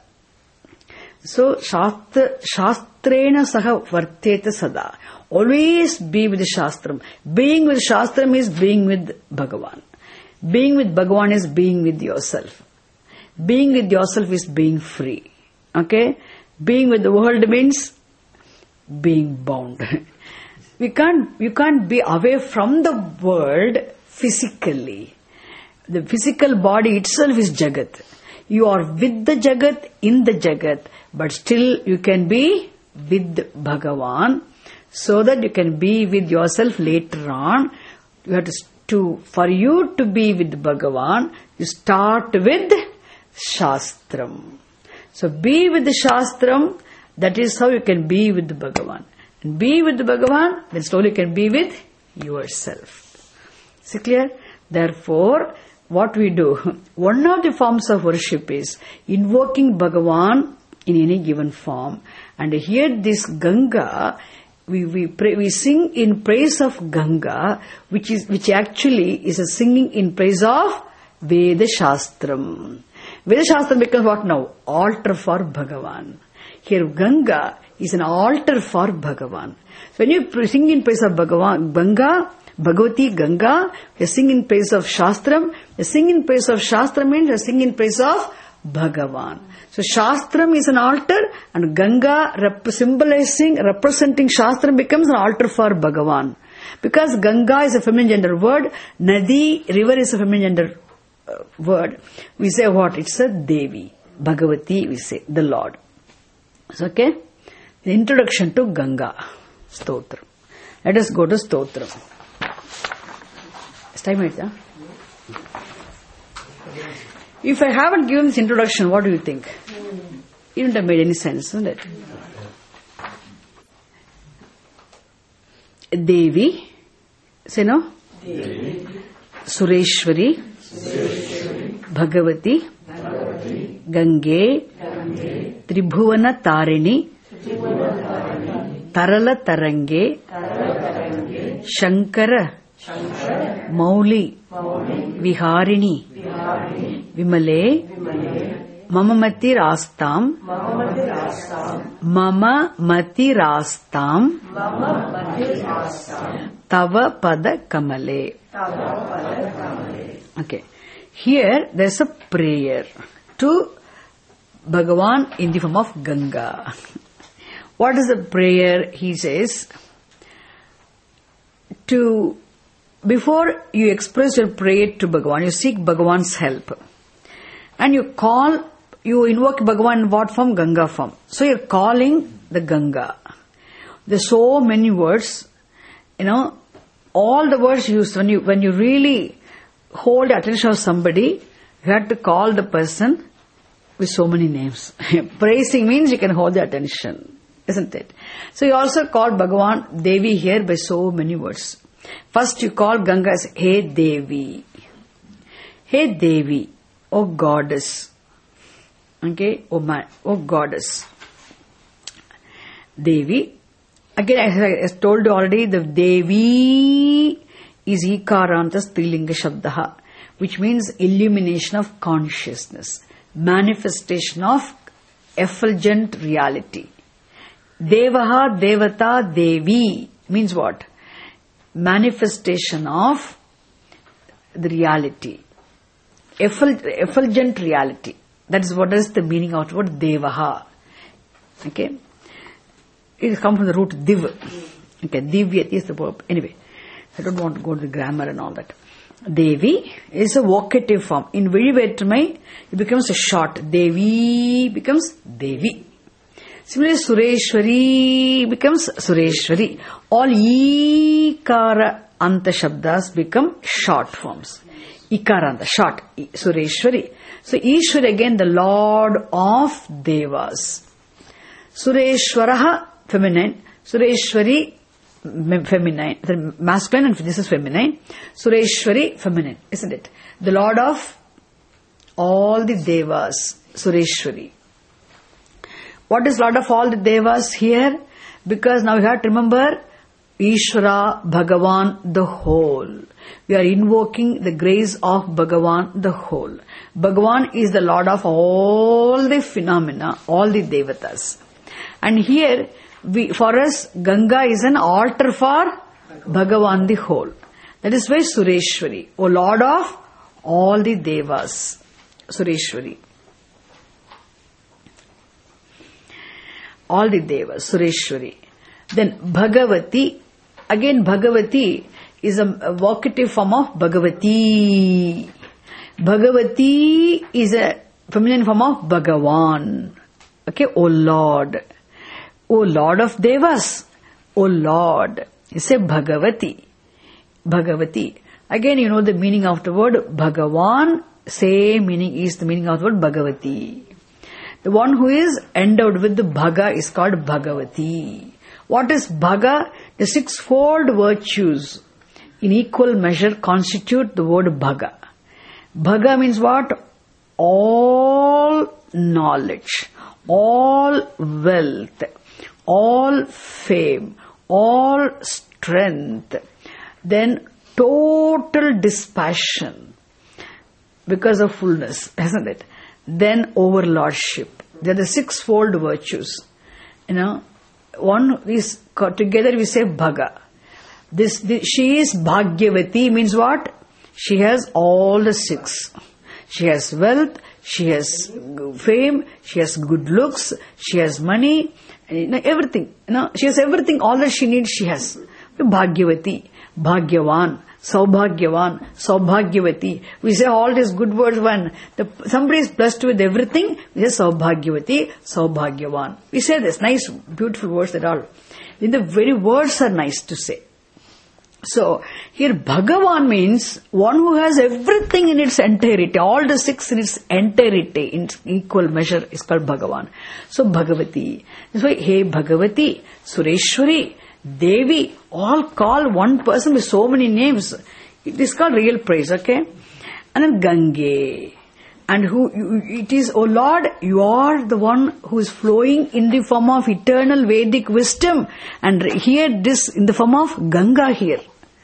So, Shastrena saha varteta sada. Always be with the Shastram. Being with Shastram is being with Bhagavan. Being with Bhagavan is being with yourself. Being with yourself is being free. Okay? Being with the world means being bound. You can't be away from the world physically. The physical body itself is Jagat. You are with the Jagat, in the Jagat, but still you can be with Bhagavan, so that you can be with yourself later on. You have for you to be with Bhagavan, you start with Shastram. So be with the Shastram, that is how you can be with the Bhagavan. And be with the Bhagavan, then slowly you can be with yourself. Is it clear? Therefore, what we do, one of the forms of worship is invoking Bhagavan in any given form. And here this Ganga, we sing in praise of Ganga, which actually is a singing in praise of Veda Shastram. Veda Shastram becomes what now? Altar for Bhagavan. Here Ganga is an altar for Bhagavan. So when you sing in praise of Bhagavan, Ganga, Bhagavati, Ganga, we sing in praise of Shastram. We sing in praise of Shastram means we sing in praise of Bhagavan. So Shastram is an altar and Ganga representing Shastram becomes an altar for Bhagavan. Because Ganga is a feminine gender word, Nadi, river is a feminine gender word. We say what? It's a Devi. Bhagavati, we say, the Lord. So, okay? The introduction to Ganga. Stotra. Let us go to Stotra. It's time, right? If I haven't given this introduction, what do you think? It wouldn't have made any sense, isn't it? Devi. Say no? Devi. Sureshwari. Bhagavati. Gange. Tribhuvana Tarini. Tarala Tarange. Shankara. Mauli. Viharini. Vimale. Mamamati Rastam. Mamamati Rastam. Tava Pada Kamale. Okay. Here there's a prayer to Bhagavan in the form of Ganga. What is the prayer? He says, before you express your prayer to Bhagavan, you seek Bhagavan's help. And you invoke Bhagavan in what form? Ganga form. So you're calling the Ganga. There's so many words, all the words used when you really hold the attention of somebody, you have to call the person with so many names. Praising means you can hold the attention, isn't it? So you also call Bhagavan Devi here by so many words. First you call Ganga as Hey Devi. Hey Devi, O goddess. Okay, O goddess. Devi. Again, as I told you already, the Devi is Ikaranta Strilinga Shabdaha, which means illumination of consciousness, manifestation of effulgent reality. Devaha, Devata, Devi means what? Manifestation of the reality. Effulgent reality. That is what is the meaning of the word Devaha. Okay? It comes from the root Div. Okay, Divyati is the verb. Anyway, I don't want to go to the grammar and all that. Devi is a vocative form. In Vizhivettumai, it becomes a short. Devi becomes Devi. Similarly, Sureshwari becomes Sureshwari. All Ikara Anta Shabdas become short forms. Ikaranta, short, Sureshwari. So, Ishwar again, the Lord of Devas. Sureshwaraha, feminine. Sureshwari, feminine. The masculine and this is feminine. Sureshwari, feminine, isn't it? The Lord of all the Devas, Sureshwari. What is Lord of all the Devas here? Because now you have to remember Ishvara, Bhagavan, the whole. We are invoking the grace of Bhagavan, the whole. Bhagavan is the Lord of all the phenomena, all the Devatas. And here, for us, Ganga is an altar for Bhagavan, the whole. That is why Sureshwari, O Lord of all the Devas, Sureshwari. All the Devas, Sureshwari. Then Bhagavati, again Bhagavati is a vocative form of Bhagavati. Bhagavati is a feminine form of Bhagavan. Okay, O Lord. O Lord of Devas. O Lord. You say Bhagavati. Bhagavati. Again, you know the meaning of the word Bhagavan. Same meaning is the meaning of the word Bhagavati. The one who is endowed with the Bhaga is called Bhagavati. What is Bhaga? The sixfold virtues in equal measure constitute the word Bhaga. Bhaga means what? All knowledge, all wealth, all fame, all strength, then total dispassion because of fullness, isn't it? Then overlordship. They are the sixfold virtues. One is, together we say Bhaga. She is Bhagyavati means what? She has all the 6. She has wealth, she has fame, she has good looks, she has money, everything. She has everything, all that she needs she has. Bhagyavati, Bhagyavan, Saubhagyavan, Saubhagyavati. We say all these good words when somebody is blessed with everything, we say Saubhagyavati, Saubhagyavan. We say this, nice, beautiful words that all. Then the very words are nice to say. So, here Bhagavan means one who has everything in its entirety, all the 6 in its entirety, in equal measure is called Bhagavan. So, Bhagavati. That's why, hey Bhagavati, Sureshwari, Devi, all call one person with so many names. It is called real praise, okay? And then Gange. And it is, O Lord, you are the one who is flowing in the form of eternal Vedic wisdom. And here this, in the form of Ganga here.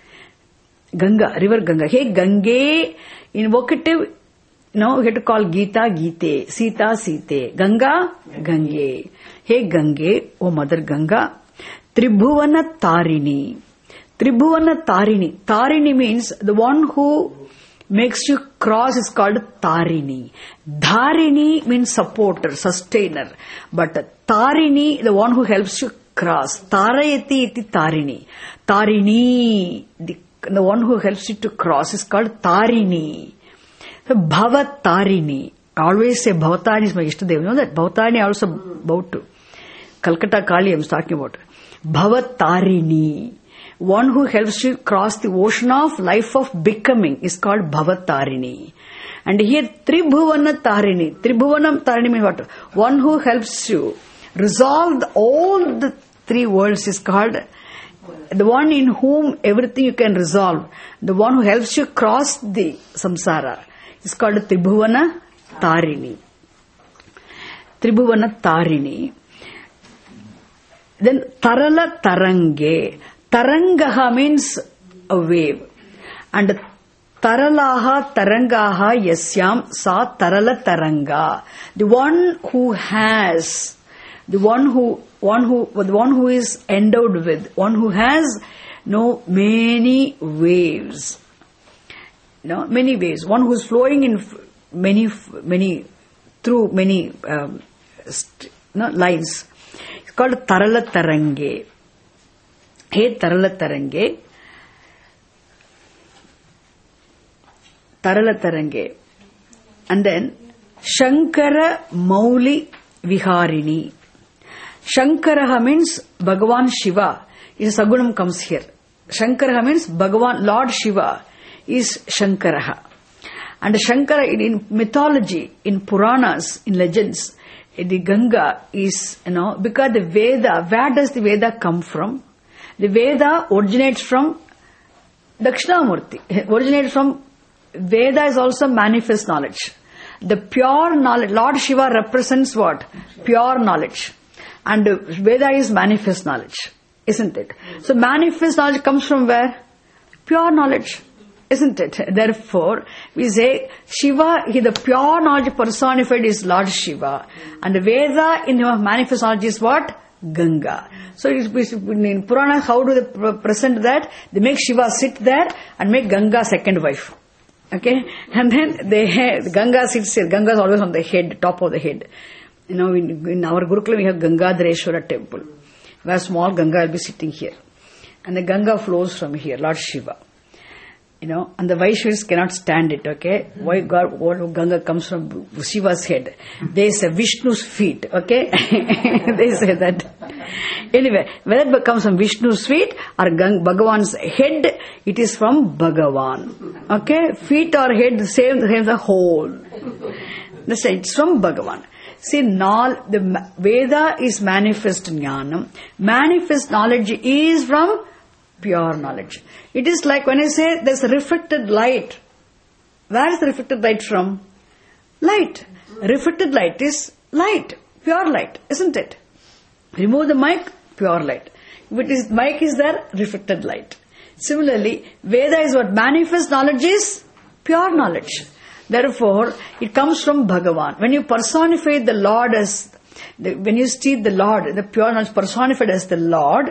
Ganga, river Ganga. Hey Gange, in vocative, we have to call Gita, Gite, Sita, Site, Ganga, Gange. Hey Gange, O Mother Ganga, Tribhuvana Tarini. Tribhuvana Tarini. Tarini means the one who makes you cross is called Tarini. Dharini means supporter, sustainer. But Tarini, the one who helps you cross. Tarayati iti Tarini. Tarini, the one who helps you to cross is called Tarini. So, Bhavatarini. I always say Bhavatani is my Ishtadev. You know that? Bhavatani also about to. Calcutta Kali I am talking about. Bhavatarini. One who helps you cross the ocean of life of becoming is called Bhavatarini. And here Tribhuvana Tarini. Tribhuvana Tarini means what? One who helps you resolve all the 3 worlds is called the one in whom everything you can resolve. The one who helps you cross the samsara is called Tribhuvana Tarini. Tribhuvana Tarini. Then Tarala Tarange. Tarangaha means a wave. And Taralaha Tarangaha Yasyam Sa Tarala Taranga. The one who has, the one who is endowed with, one who has many waves. Many waves. One who is flowing in through many lines. It's called Tarala Tarange. Hey Tarala Tarange. Tarala Tarange. And then Shankara Mauli Viharini. Shankaraha means Bhagavan Shiva. Is Sagunam comes here. Shankaraha means Bhagavan, Lord Shiva is Shankaraha. And Shankara in mythology, in Puranas, in legends, the Ganga is, because the Veda, where does the Veda come from? The Veda originates from Dakshinamurti. Originates from, Veda is also manifest knowledge. The pure knowledge, Lord Shiva represents what? Pure knowledge. And Veda is manifest knowledge, isn't it? So manifest knowledge comes from where? Pure knowledge, isn't it? Therefore, we say Shiva, the pure knowledge personified is Lord Shiva. And the Veda in the manifest knowledge is what? Ganga. So in Purana, how do they present that? They make Shiva sit there and make Ganga second wife. Okay? And then Ganga sits here. Ganga is always on the head, top of the head. In our Gurukula we have Gangadhareshwara temple, where small Ganga will be sitting here. And the Ganga flows from here, Lord Shiva. And the Vaishnavas cannot stand it, okay? Why Ganga comes from Shiva's head? They say Vishnu's feet, okay? They say that. Anyway, whether it comes from Vishnu's feet or Bhagavan's head, it is from Bhagavan. Okay? Feet or head, same the whole. It's from Bhagavan. See, the Veda is manifest jnanam. Manifest knowledge is from pure knowledge. It is like when I say there's a reflected light. Where is the reflected light from? Light. Reflected light is light. Pure light, isn't it? Remove the mic, pure light. If mic is there, reflected light. Similarly, Veda is what? Manifest knowledge is pure knowledge. Therefore, it comes from Bhagavan. When you personify the Lord when you see the Lord, the pure knowledge personified as the Lord,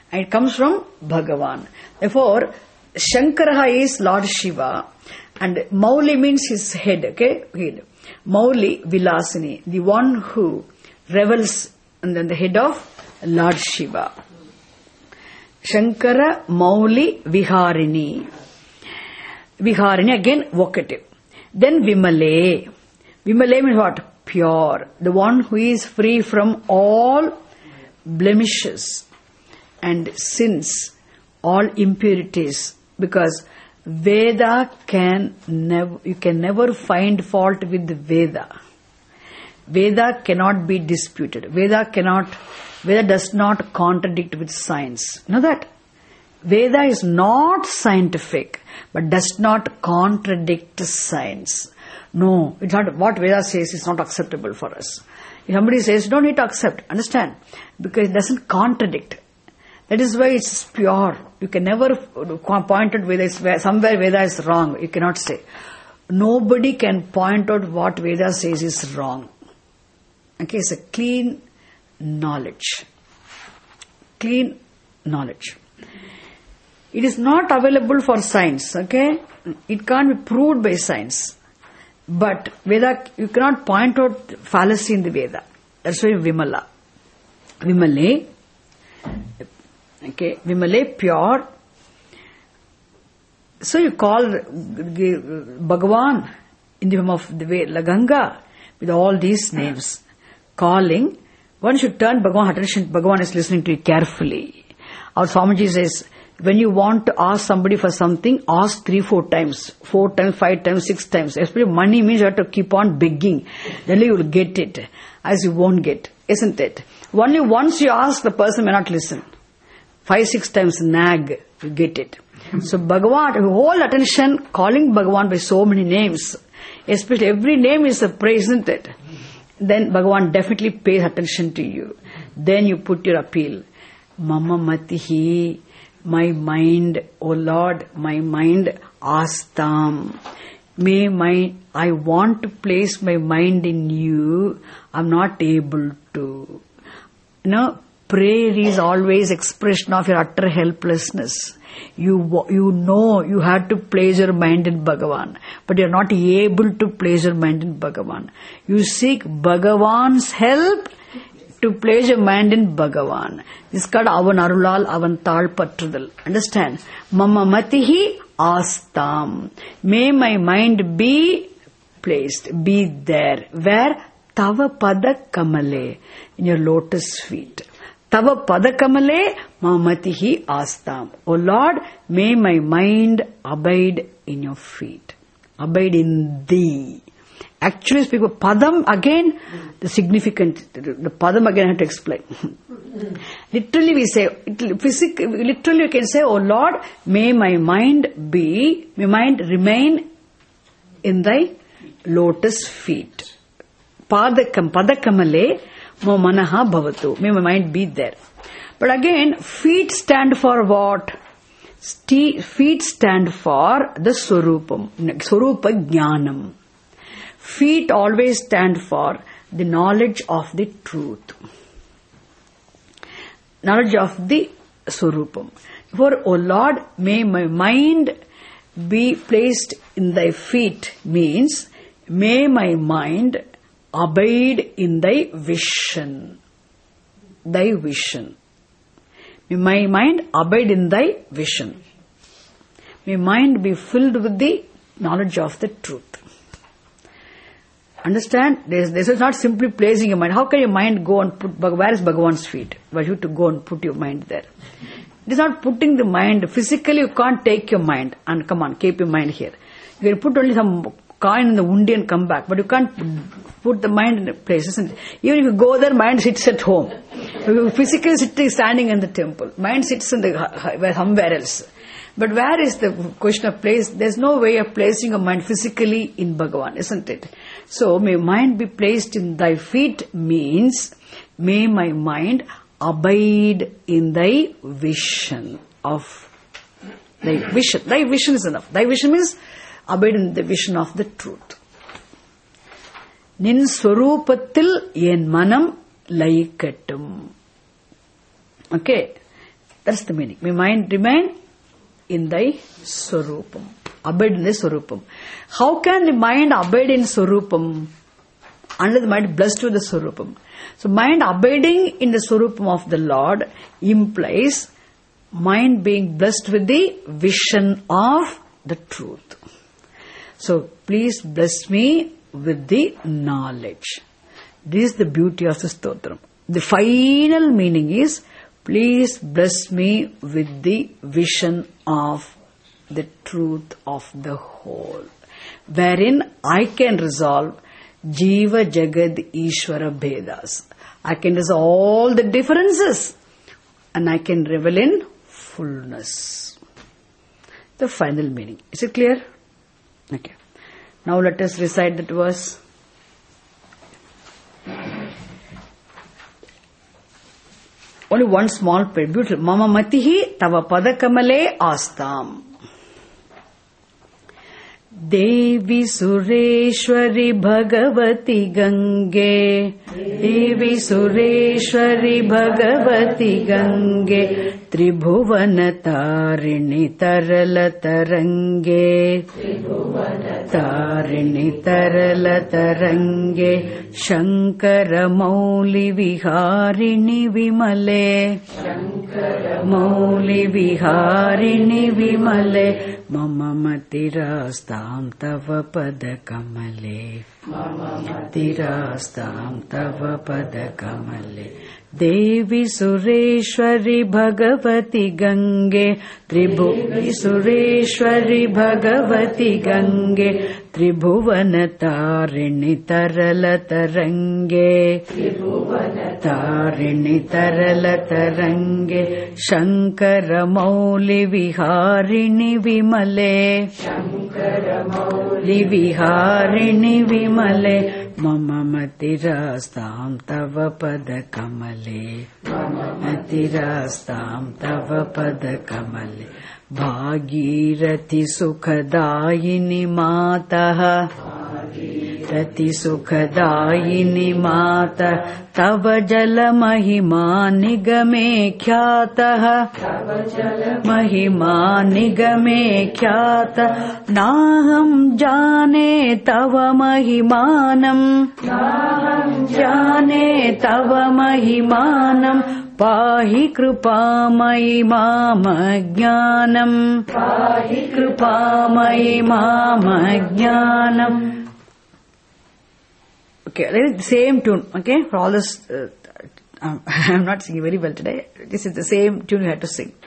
And it comes from Bhagavan. Therefore, Shankara is Lord Shiva, and Mauli means his head, okay? Head. Mauli Vilasini, the one who revels under the head of Lord Shiva. Shankara Mauli Viharini. Viharini again vocative. Then Vimale. Vimale means what? Pure. The one who is free from all blemishes and sins, all impurities. Because Veda you can never find fault with Veda. Veda cannot be disputed. Veda does not contradict with science. You know that? Veda is not scientific, but does not contradict science. No, it's not. What Veda says is not acceptable for us. If somebody says, you don't need to accept, understand? Because it doesn't contradict. That is why it's pure. You can never point out whether somewhere Veda is wrong. You cannot say. Nobody can point out what Veda says is wrong. Okay, it's a clean knowledge. Clean knowledge. It is not available for science, okay? It can't be proved by science. But Veda, you cannot point out fallacy in the Veda. That's why Vimala. Vimale, okay, Vimale, pure. So you call Bhagavan in the form of the Veda, Ganga, with all these names. Calling, one should turn Bhagavan attention. Bhagavan is listening to you carefully. Our Swamiji says, when you want to ask somebody for something, ask 3-4 times, 4 times, 5 times, 6 times. Especially money means you have to keep on begging. Then you will get it, as you won't get, isn't it? Only once you ask, the person may not listen. 5-6 times nag, you get it. So Bhagavan, whole attention, calling Bhagavan by so many names. Especially every name is a praise, isn't it? Then Bhagavan definitely pays attention to you. Then you put your appeal. Mama Matihi, my mind, O Lord, my mind, astam. I want to place my mind in you. I'm not able to. Prayer is always expression of your utter helplessness. You know you have to place your mind in Bhagavan, but you're not able to place your mind in Bhagavan. You seek Bhagavan's help to place your mind in Bhagavan. This is called Avan Arulal, Avan Tal Patrudal. Understand? Mama Matihi Astam. May my mind be placed, be there. Where? Tava Pada Kamale. In your lotus feet. Tava Padakamale Mamatihi Astam. O Lord, may my mind abide in your feet. Abide in thee. Actually, speaking of Padam, again, the significant, the Padam again I have to explain. Literally we say, literally you can say, O Lord, may my mind remain in thy lotus feet. Padakamale Mo manaha bhavatu. May my mind be there. But again, feet stand for what? Feet stand for the Swarupam. Swarupa Jnanam. Feet always stand for the knowledge of the truth. Knowledge of the Swarupam. For, O Lord, may my mind be placed in thy feet means, may my mind abide in thy vision. Thy vision. May my mind abide in thy vision. May mind be filled with the knowledge of the truth. Understand? This is not simply placing your mind. How can your mind go and put, where is Bhagavan's feet? Why you to go and put your mind there? It is not putting the mind, physically you can't take your mind and come on, keep your mind here. You can put only some coin in the undi and come back, but you can't put the mind in a place, isn't it? Even if you go there, mind sits at home. You physically standing in the temple. Mind sits in somewhere else. But where is the question of place? There's no way of placing a mind physically in Bhagavan, isn't it? So, may mind be placed in thy feet means, may my mind abide in thy vision of thy vision. Thy vision is enough. Thy vision means abide in the vision of the truth. Nin swarupathil yen manam laikattum. Okay. That's the meaning. My mind remain in thy Swarupam. Abide in the Swarupam. How can the mind abide in Swarupam? Unless the mind blessed with the Swarupam. So mind abiding in the Swarupam of the Lord implies mind being blessed with the vision of the truth. So please bless me with the knowledge. This is the beauty of the stotram. The final meaning is, please bless me with the vision of the truth of the whole, wherein I can resolve Jiva Jagad Ishvara Bhedas. I can resolve all the differences and I can revel in fullness. The final meaning. Is it clear? Okay. Now let us recite that verse. Only one small prayer. Beautiful. Mama matihi tava padakamale astam. Devi Sureshwari Bhagavati Gange. Devi Sureshwari Bhagavati Gange. Tribhuvana Tarini Tarala Tarange. Tarini Tarala Tarange. Shankara Mauli Viharini Vimale. Shankara Mauli Viharini Vimale. Mama Matirastam Tava Pada Kamale. Mama Matirastam Tava Pada Kamale. Devi Sureshwari Bhagavati Gange. Devi Sureshwari Bhagavati Gange. Tribhuvana Tarini Tarala Tarange. Tribhuvana Tarini Tarala Tarange. Shankara Mauli Viharini Vimale. Shankara Mauli Viharini Vimale. Mama Matirastam Tava Pada Kamale. Mama Matirastam Tava Pada Kamale. Bhagirathi Sukhadayini Mataha. Bhagirathi Sukhadayini Mata. Tava Jala Mahima Nigame Khyataha. Tava Jala Mahima Nigame Khyata. Naham Jane Tava Mahimanam. Naham Jane Tava Mahimanam. Pahi Krupamayi Mama Jnanam. Pahi Krupamayi Mama Jnanam. Okay, the same tune, okay, for all this, I'm not singing very well today. This is the same tune you have to sing.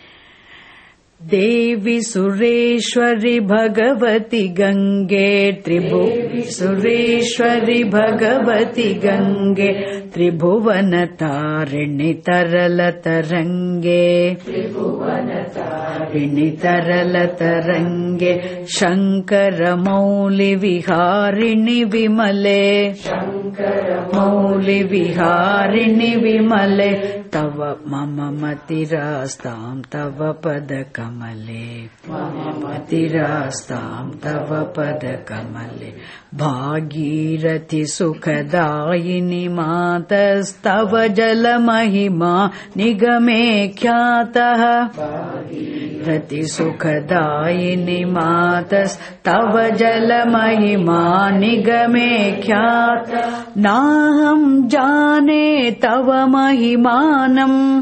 Devi Sureshwari Bhagavati Gange. Devi Sureshwari Bhagavati Gange. Tribhuvana Tarini Tarala Tarange. Tribhuvana Tarini Tarala Tarange. Shankara Mauli Viharini Vimale. Shankara Mauli Viharini Vimale. Tava Mama Matirastam Tava Pada Kamale. Mama Matirastam Tava Pada Kamale. Bhagirathi Sukhadayini Matas. Tava Jala Mahima Nigame Khyataha. Bhagirathi Sukhadayini Matas. Tava Jala Mahima Nigame Khyata. Naham Jane Tava Mahimanam.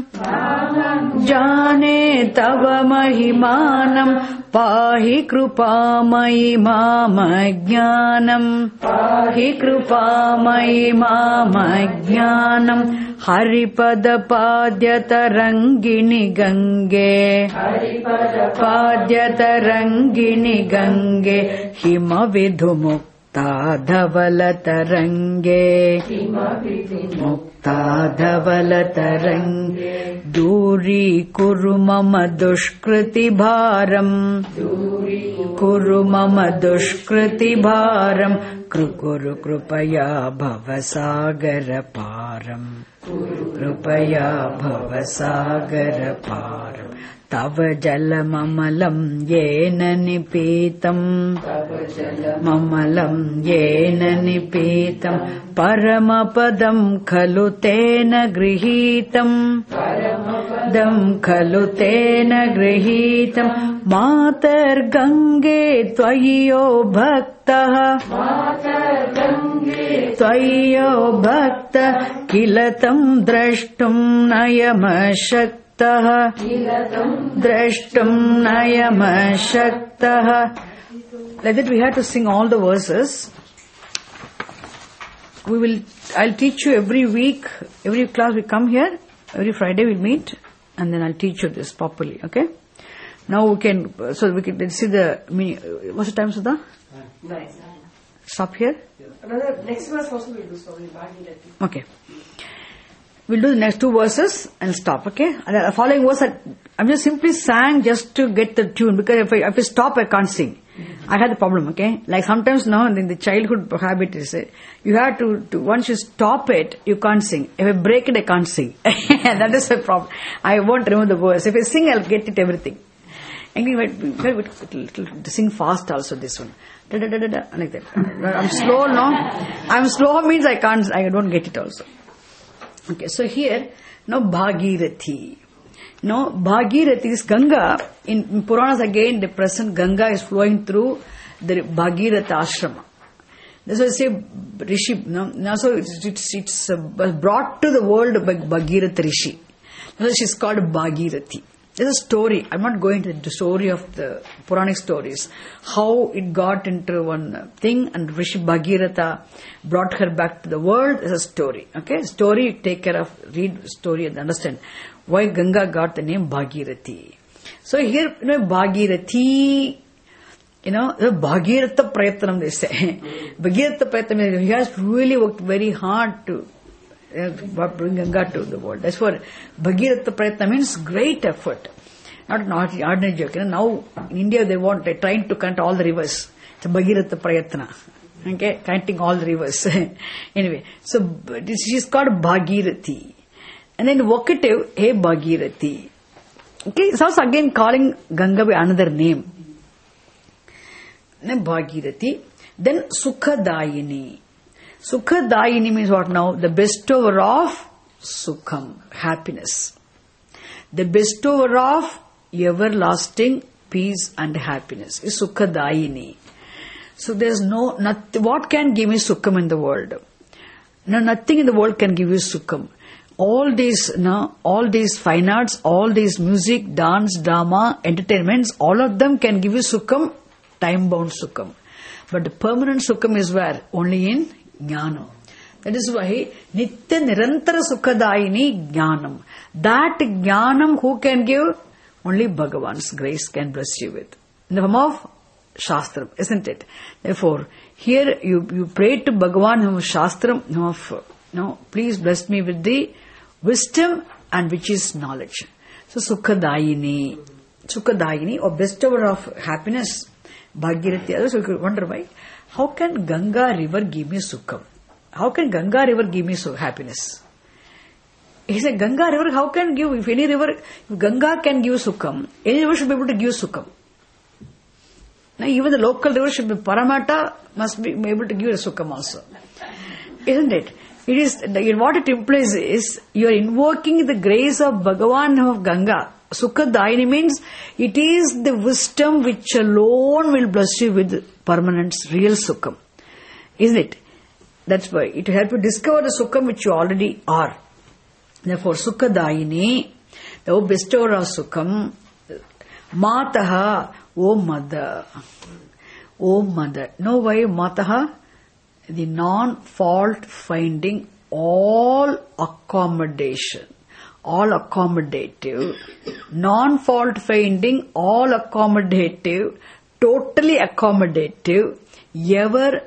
Jane Tava Mahimanam. Pahi Krupamayi Mama Jnanam. Pahi Krupamayi Mama Jnanam. Haripada Padyata Rangini Gange. Haripada Padyata Rangini Gange. Hima Vidhu Dhavala Tarange. Mukta Dhavala Tarange. Duri Kuru Mama Dushkriti Bharam. Duri Kuru Mama Dushkriti Bharam. Kuru Krupaya Bhavasagara Param. Krupaya Bhavasagara Param. Tava Jala Mamalam Yena Nipitam. Tava Jala Mamalam Yena Nipitam. Paramapadam Khalu Tena Grihitam. dam khalu tena grihitam matar gange tvayo bhaktaha tvayo bhakta kilatam drashtum nayamashaktaha drashtum nayamashaktaha. Like that we have to sing all the verses. I'll teach you every week, every class we come here, every Friday we'll meet, and then I'll teach you this properly, okay? Now we can see the, what's the time, Sudha? 9. Stop here? Next verse also we'll do, so we'll okay. We'll do the next 2 verses and stop, okay? And the following verse, I'm just simply sang just to get the tune, because if I stop, I can't sing. I had the problem, okay? Like sometimes now, in the childhood habit is, you have to once you stop it, you can't sing. If I break it, I can't sing. That is the problem. I won't remember the verse. If I sing, I'll get it everything. Anyway, sing fast also, this one. Da, da, da, da, da, like that. I'm slow now. I'm slow means I don't get it also. Okay, so here, now Bhagirathi. No, Bhagirathi is Ganga. In Puranas again, the present Ganga is flowing through the Bhagirath ashrama. That's why I say Rishi. No, so it's brought to the world by Bhagirath Rishi. So she's called Bhagirathi. There's a story. I'm not going to the story of the Puranic stories. How it got into one thing and Rishi Bhagiratha brought her back to the world is a story. Okay? Story, take care of, read story and understand why Ganga got the name Bhagirathi. So here, Bhagirathi, Bhagiratha Prayatnam they say. Bhagiratha Prayatnam, he has really worked very hard to bring Ganga to the world. That's what Bhagiratha Prayatna means, great effort. Not an ordinary joke. Now in India they're trying to count all the rivers. It's a Bhagiratha Prayatna. Okay, counting all the rivers. Anyway, so she's called Bhagirathi. And then vocative, hey Bhagirathi. Okay, it's also again calling Ganga by another name. Then Bhagirathi. Then Sukhadayini. Sukhadayini means what now? The bestower of Sukham, happiness. The bestower of everlasting peace and happiness is Sukhadayini. So there's what can give me Sukham in the world? No, nothing in the world can give you Sukham. All these fine arts, all these music, dance, drama, entertainments, all of them can give you Sukham, time-bound Sukham. But the permanent Sukham is where? Only in Jnanam. That is why Nitya Nirantara Sukhadayini Jnanam. That Jnanam who can give? Only Bhagavan's grace can bless you with. In the form of Shastram, isn't it? Therefore, here you pray to Bhagavan whom Shastram, please bless me with the wisdom and which is knowledge. So Sukhadayini or bestower of happiness, Bhagirathi. Others will wonder why. How can Ganga river give me Sukham? How can Ganga river give me happiness? He said, Ganga river, how can give? If Ganga can give Sukham, any river should be able to give Sukham. Now even the local river should be Paramata, must be able to give a Sukham also. Isn't it? It is, what it implies is, you are invoking the grace of Bhagavan of Ganga. Sukhadayini means, it is the wisdom which alone will bless you with permanent, real Sukham. Isn't it? That's why it will help you discover the Sukham which you already are. Therefore, Sukhadayini, the bestower of Sukham, Mataha, O mother. O mother. Know why Mataha? The non-fault finding, all accommodation, all accommodative, non-fault finding, all accommodative, totally accommodative, ever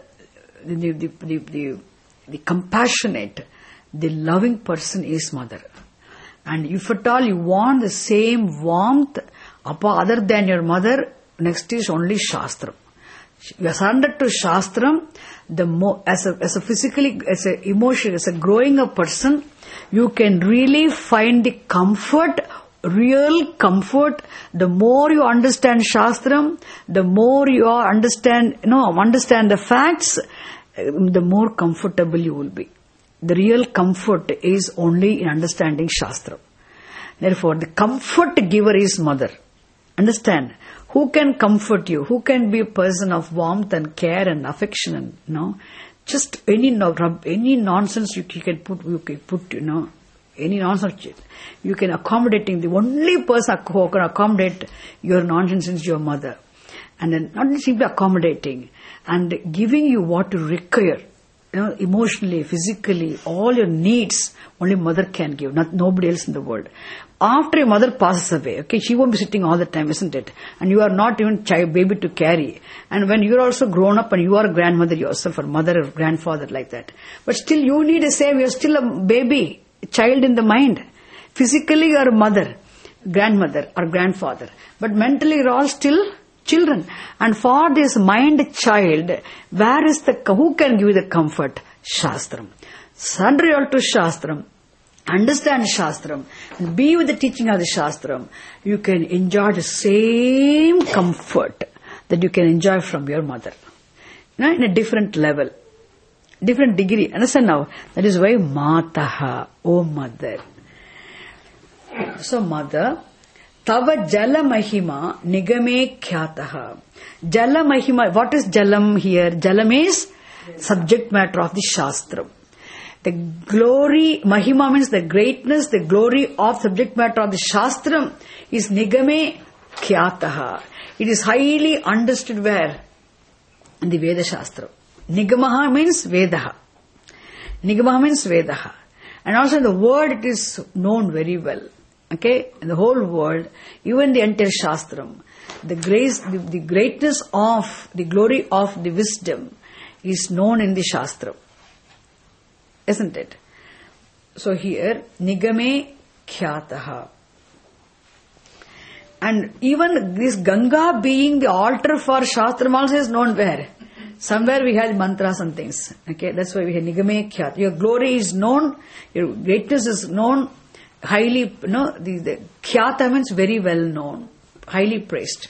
the compassionate, the loving person is mother. And if at all you want the same warmth other than your mother, next is only Shastram. You are surrendered to Shastram, the more, as a physically, as a emotion, as a growing up person, you can really find the comfort, real comfort. The more you understand Shastram, the more you understand the facts, the more comfortable you will be. The real comfort is only in understanding Shastram. Therefore, the comfort giver is mother. Understand? Who can comfort you? Who can be a person of warmth and care and affection and, just any nonsense you can put, any nonsense you can accommodating. The only person who can accommodate your nonsense is your mother. And then not simply accommodating and giving you what you require, emotionally, physically, all your needs, only mother can give, nobody else in the world. After your mother passes away, okay, she won't be sitting all the time, isn't it? And you are not even baby to carry. And when you are also grown up and you are a grandmother yourself, or mother or grandfather like that. But still you need a save, you are still a baby, a child in the mind. Physically you are a mother, grandmother or grandfather. But mentally you are all still children. And for this mind child, who can give you the comfort? Shastram. Surrender all to Shastram. Understand Shastram. And be with the teaching of the Shastram. You can enjoy the same comfort that you can enjoy from your mother. In a different level. Different degree. Understand now? That is why Mataha, O mother. So mother, Tava Jala Mahima Nigame Khyataha. Jala Mahima, what is Jalam here? Jalam is subject matter of the Shastram. The glory, Mahima means the greatness, the glory of subject matter of the Shastram is Nigame Khyataha. It is highly understood where? In the Veda Shastra. Nigamaha means Vedaha. Nigamaha means Vedaha. And also in the word it is known very well. Okay? In the whole world, even the entire Shastram, the grace, the greatness of, the glory of the wisdom is known in the Shastra. Isn't it? So here, Nigame Khyataha. And even this Ganga being the altar for Shastram also is known where? Somewhere we have mantras and things. Okay, that's why we have Nigame Khyataha. Your glory is known, your greatness is known, highly, the Khyata means very well known, highly praised.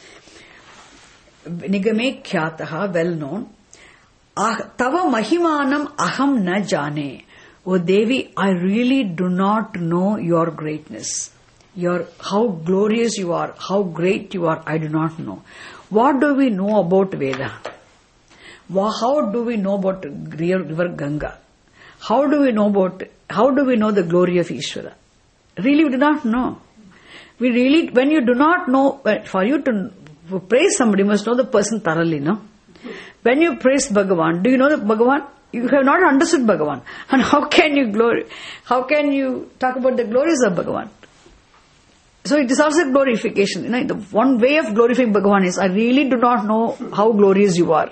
Nigame Khyataha, well known. Tava Mahimanam Aham na jane. O Devi, I really do not know your greatness. How glorious you are, how great you are, I do not know. What do we know about Veda? How do we know about river Ganga? How do we know the glory of Ishvara? Really, we do not know. When you do not know, for you to praise somebody, you must know the person thoroughly, no? When you praise Bhagavan, do you know the Bhagavan? You have not understood Bhagavan. And how can you talk about the glories of Bhagavan? So it is also glorification. The one way of glorifying Bhagavan is, I really do not know how glorious you are.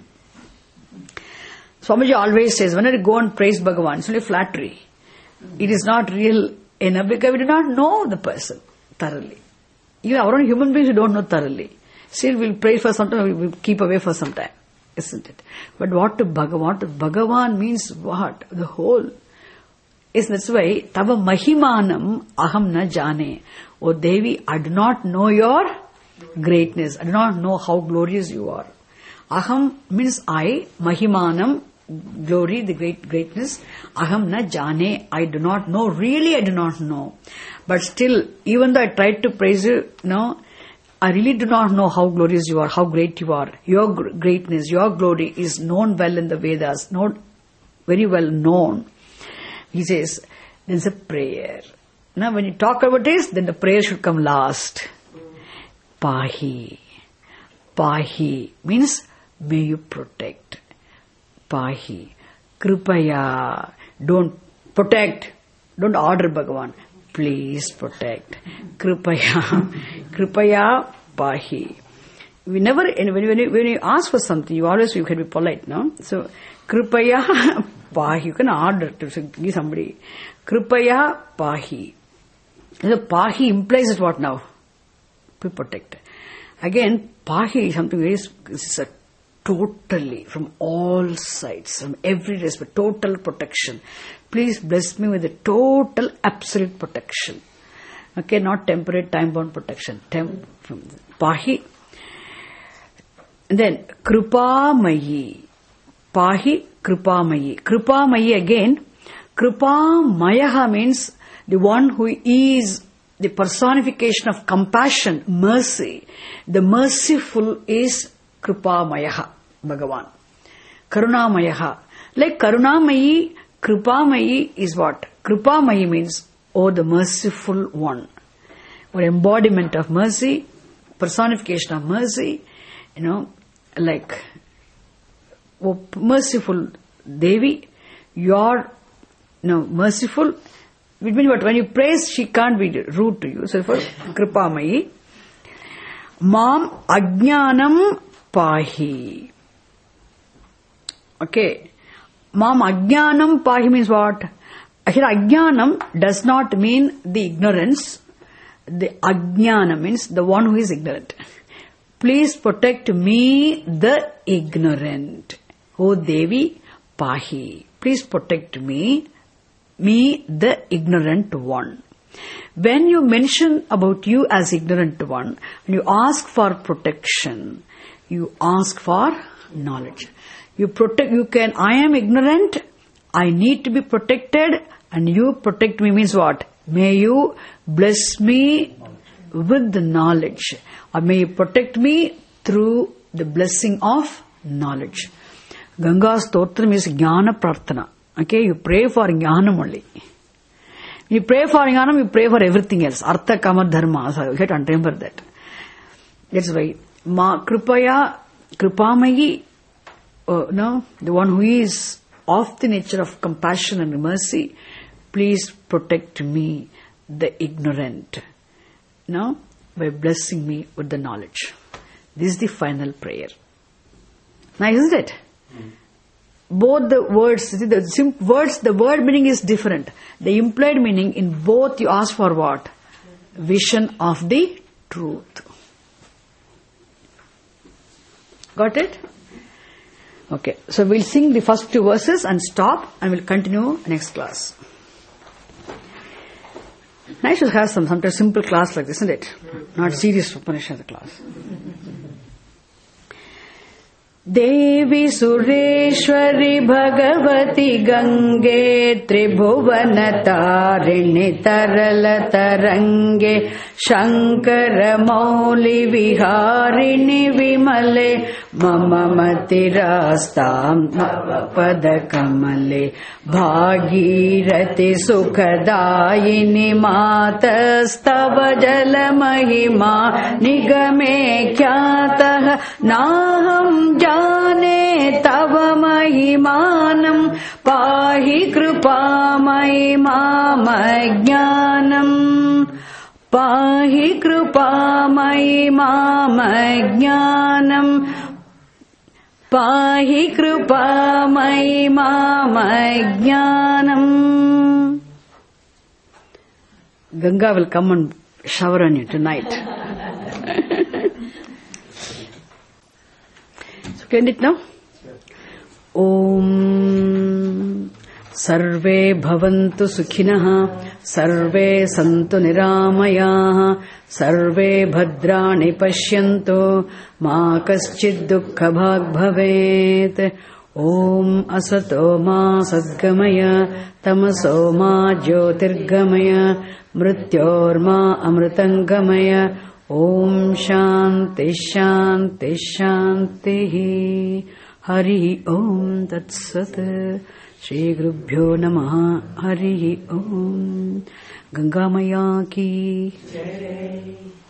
Swamiji always says, when I go and praise Bhagavan, it's only flattery. It is not real enough because we do not know the person thoroughly. Even our own human beings we don't know thoroughly. Still we'll pray for some time, we'll keep away for some time. Isn't it? But what to Bhagavan? Bhagavan means what? The whole. That's why, Tava Mahimanam Aham na jane. O Devi, I do not know your greatness. I do not know how glorious you are. Aham means I, Mahimanam, glory, the greatness. Aham na jane, I do not know. Really, I do not know. But still, even though I tried to praise you, I really do not know how glorious you are, how great you are. Your greatness, your glory is known well in the Vedas, very well known. He says, there's a prayer. Now when you talk about this, then the prayer should come last. Pahi. Pahi means, may you protect. Pahi. Kripaya. Don't protect. Don't order Bhagavan. Please protect. Kripaya. Kripaya Pahi. We never, when you ask for something, you can be polite, no? So, Kripaya Pahi. You can order to give somebody. Kripaya Pahi. So, Pahi implies that what now? Be protected. Again, Pahi is something very, this is a totally, from all sides, from every respect, total protection. Please bless me with a total, absolute protection. Okay, not temporary, time-bound protection. From Pahi. And then, Kripamayi. Pahi, Kripamayi. Kripamayi again. Kripamayaha means the one who is the personification of compassion, mercy. The merciful is Kripamayaha, Bhagavan. Karunamayaha. Like Karunamayi, Kripamayi is what? Kripamayi means, oh, the merciful one. Or embodiment of mercy, personification of mercy, like, oh, merciful Devi, you're merciful. Which means what? When you praise, she can't be rude to you. So for Kripamayi. Mam Ajnanam Pahi. Okay. Mam Ajnanam Pahi means what? Here Ajnanam does not mean the ignorance. The Ajnana means the one who is ignorant. Please protect me, the ignorant. O Devi Pahi. Please protect me, the ignorant one. When you mention about you as ignorant one, when you ask for protection, you ask for knowledge. I am ignorant, I need to be protected, and you protect me means what? May you bless me with the knowledge, or may you protect me through the blessing of knowledge. Ganga Stotram is Jnana Prarthana. Okay, you pray for Jnanam only. You pray for Jnanam, you pray for everything else. Artha, Kama, Dharma. So you have to remember that. That's why. Kripamayi, the one who is of the nature of compassion and mercy, please protect me, the ignorant, by blessing me with the knowledge. This is the final prayer. Nice, isn't it? Both the words, the word meaning is different. The implied meaning in both you ask for what? Vision of the truth. Got it? Okay, so we'll sing the first 2 verses and stop, and we'll continue next class. Nice to have sometimes simple class like this, isn't it? Not serious Upanishad class. Devi Sureshwari Bhagavati Gange Tribhuvana Tarini Tarala Tarange Shankara Mauli Viharini Vimale Mama Matirastam Pada Kamale Bhagirati Sukhadayini Matastava Jala Mahima Nigame Khyatah Naham Jane Tava Mahimanam Pahi Kripa Mahimama Jnanam Pahi Kripa Mahimama Jnanam Pahi Kripa Mahimama Jnanam. Ganga will come and shower on you tonight. So can it now? Om Sarve Bhavantu Sukhinah Sarve Santu Niramayah Sarve Bhadrani Pashyantu Ma Kaschid Dukkha Bhag Bhavet. Om Asato Ma Sadgamaya Tamaso Ma Jyotirgamaya Mrityor Ma Amritangamaya. Om Shanti Shanti Shanti. Hari Om Tat Sat. Shri Gurubhyo Namaha. Hari Om. Ganga Maya ki Jai.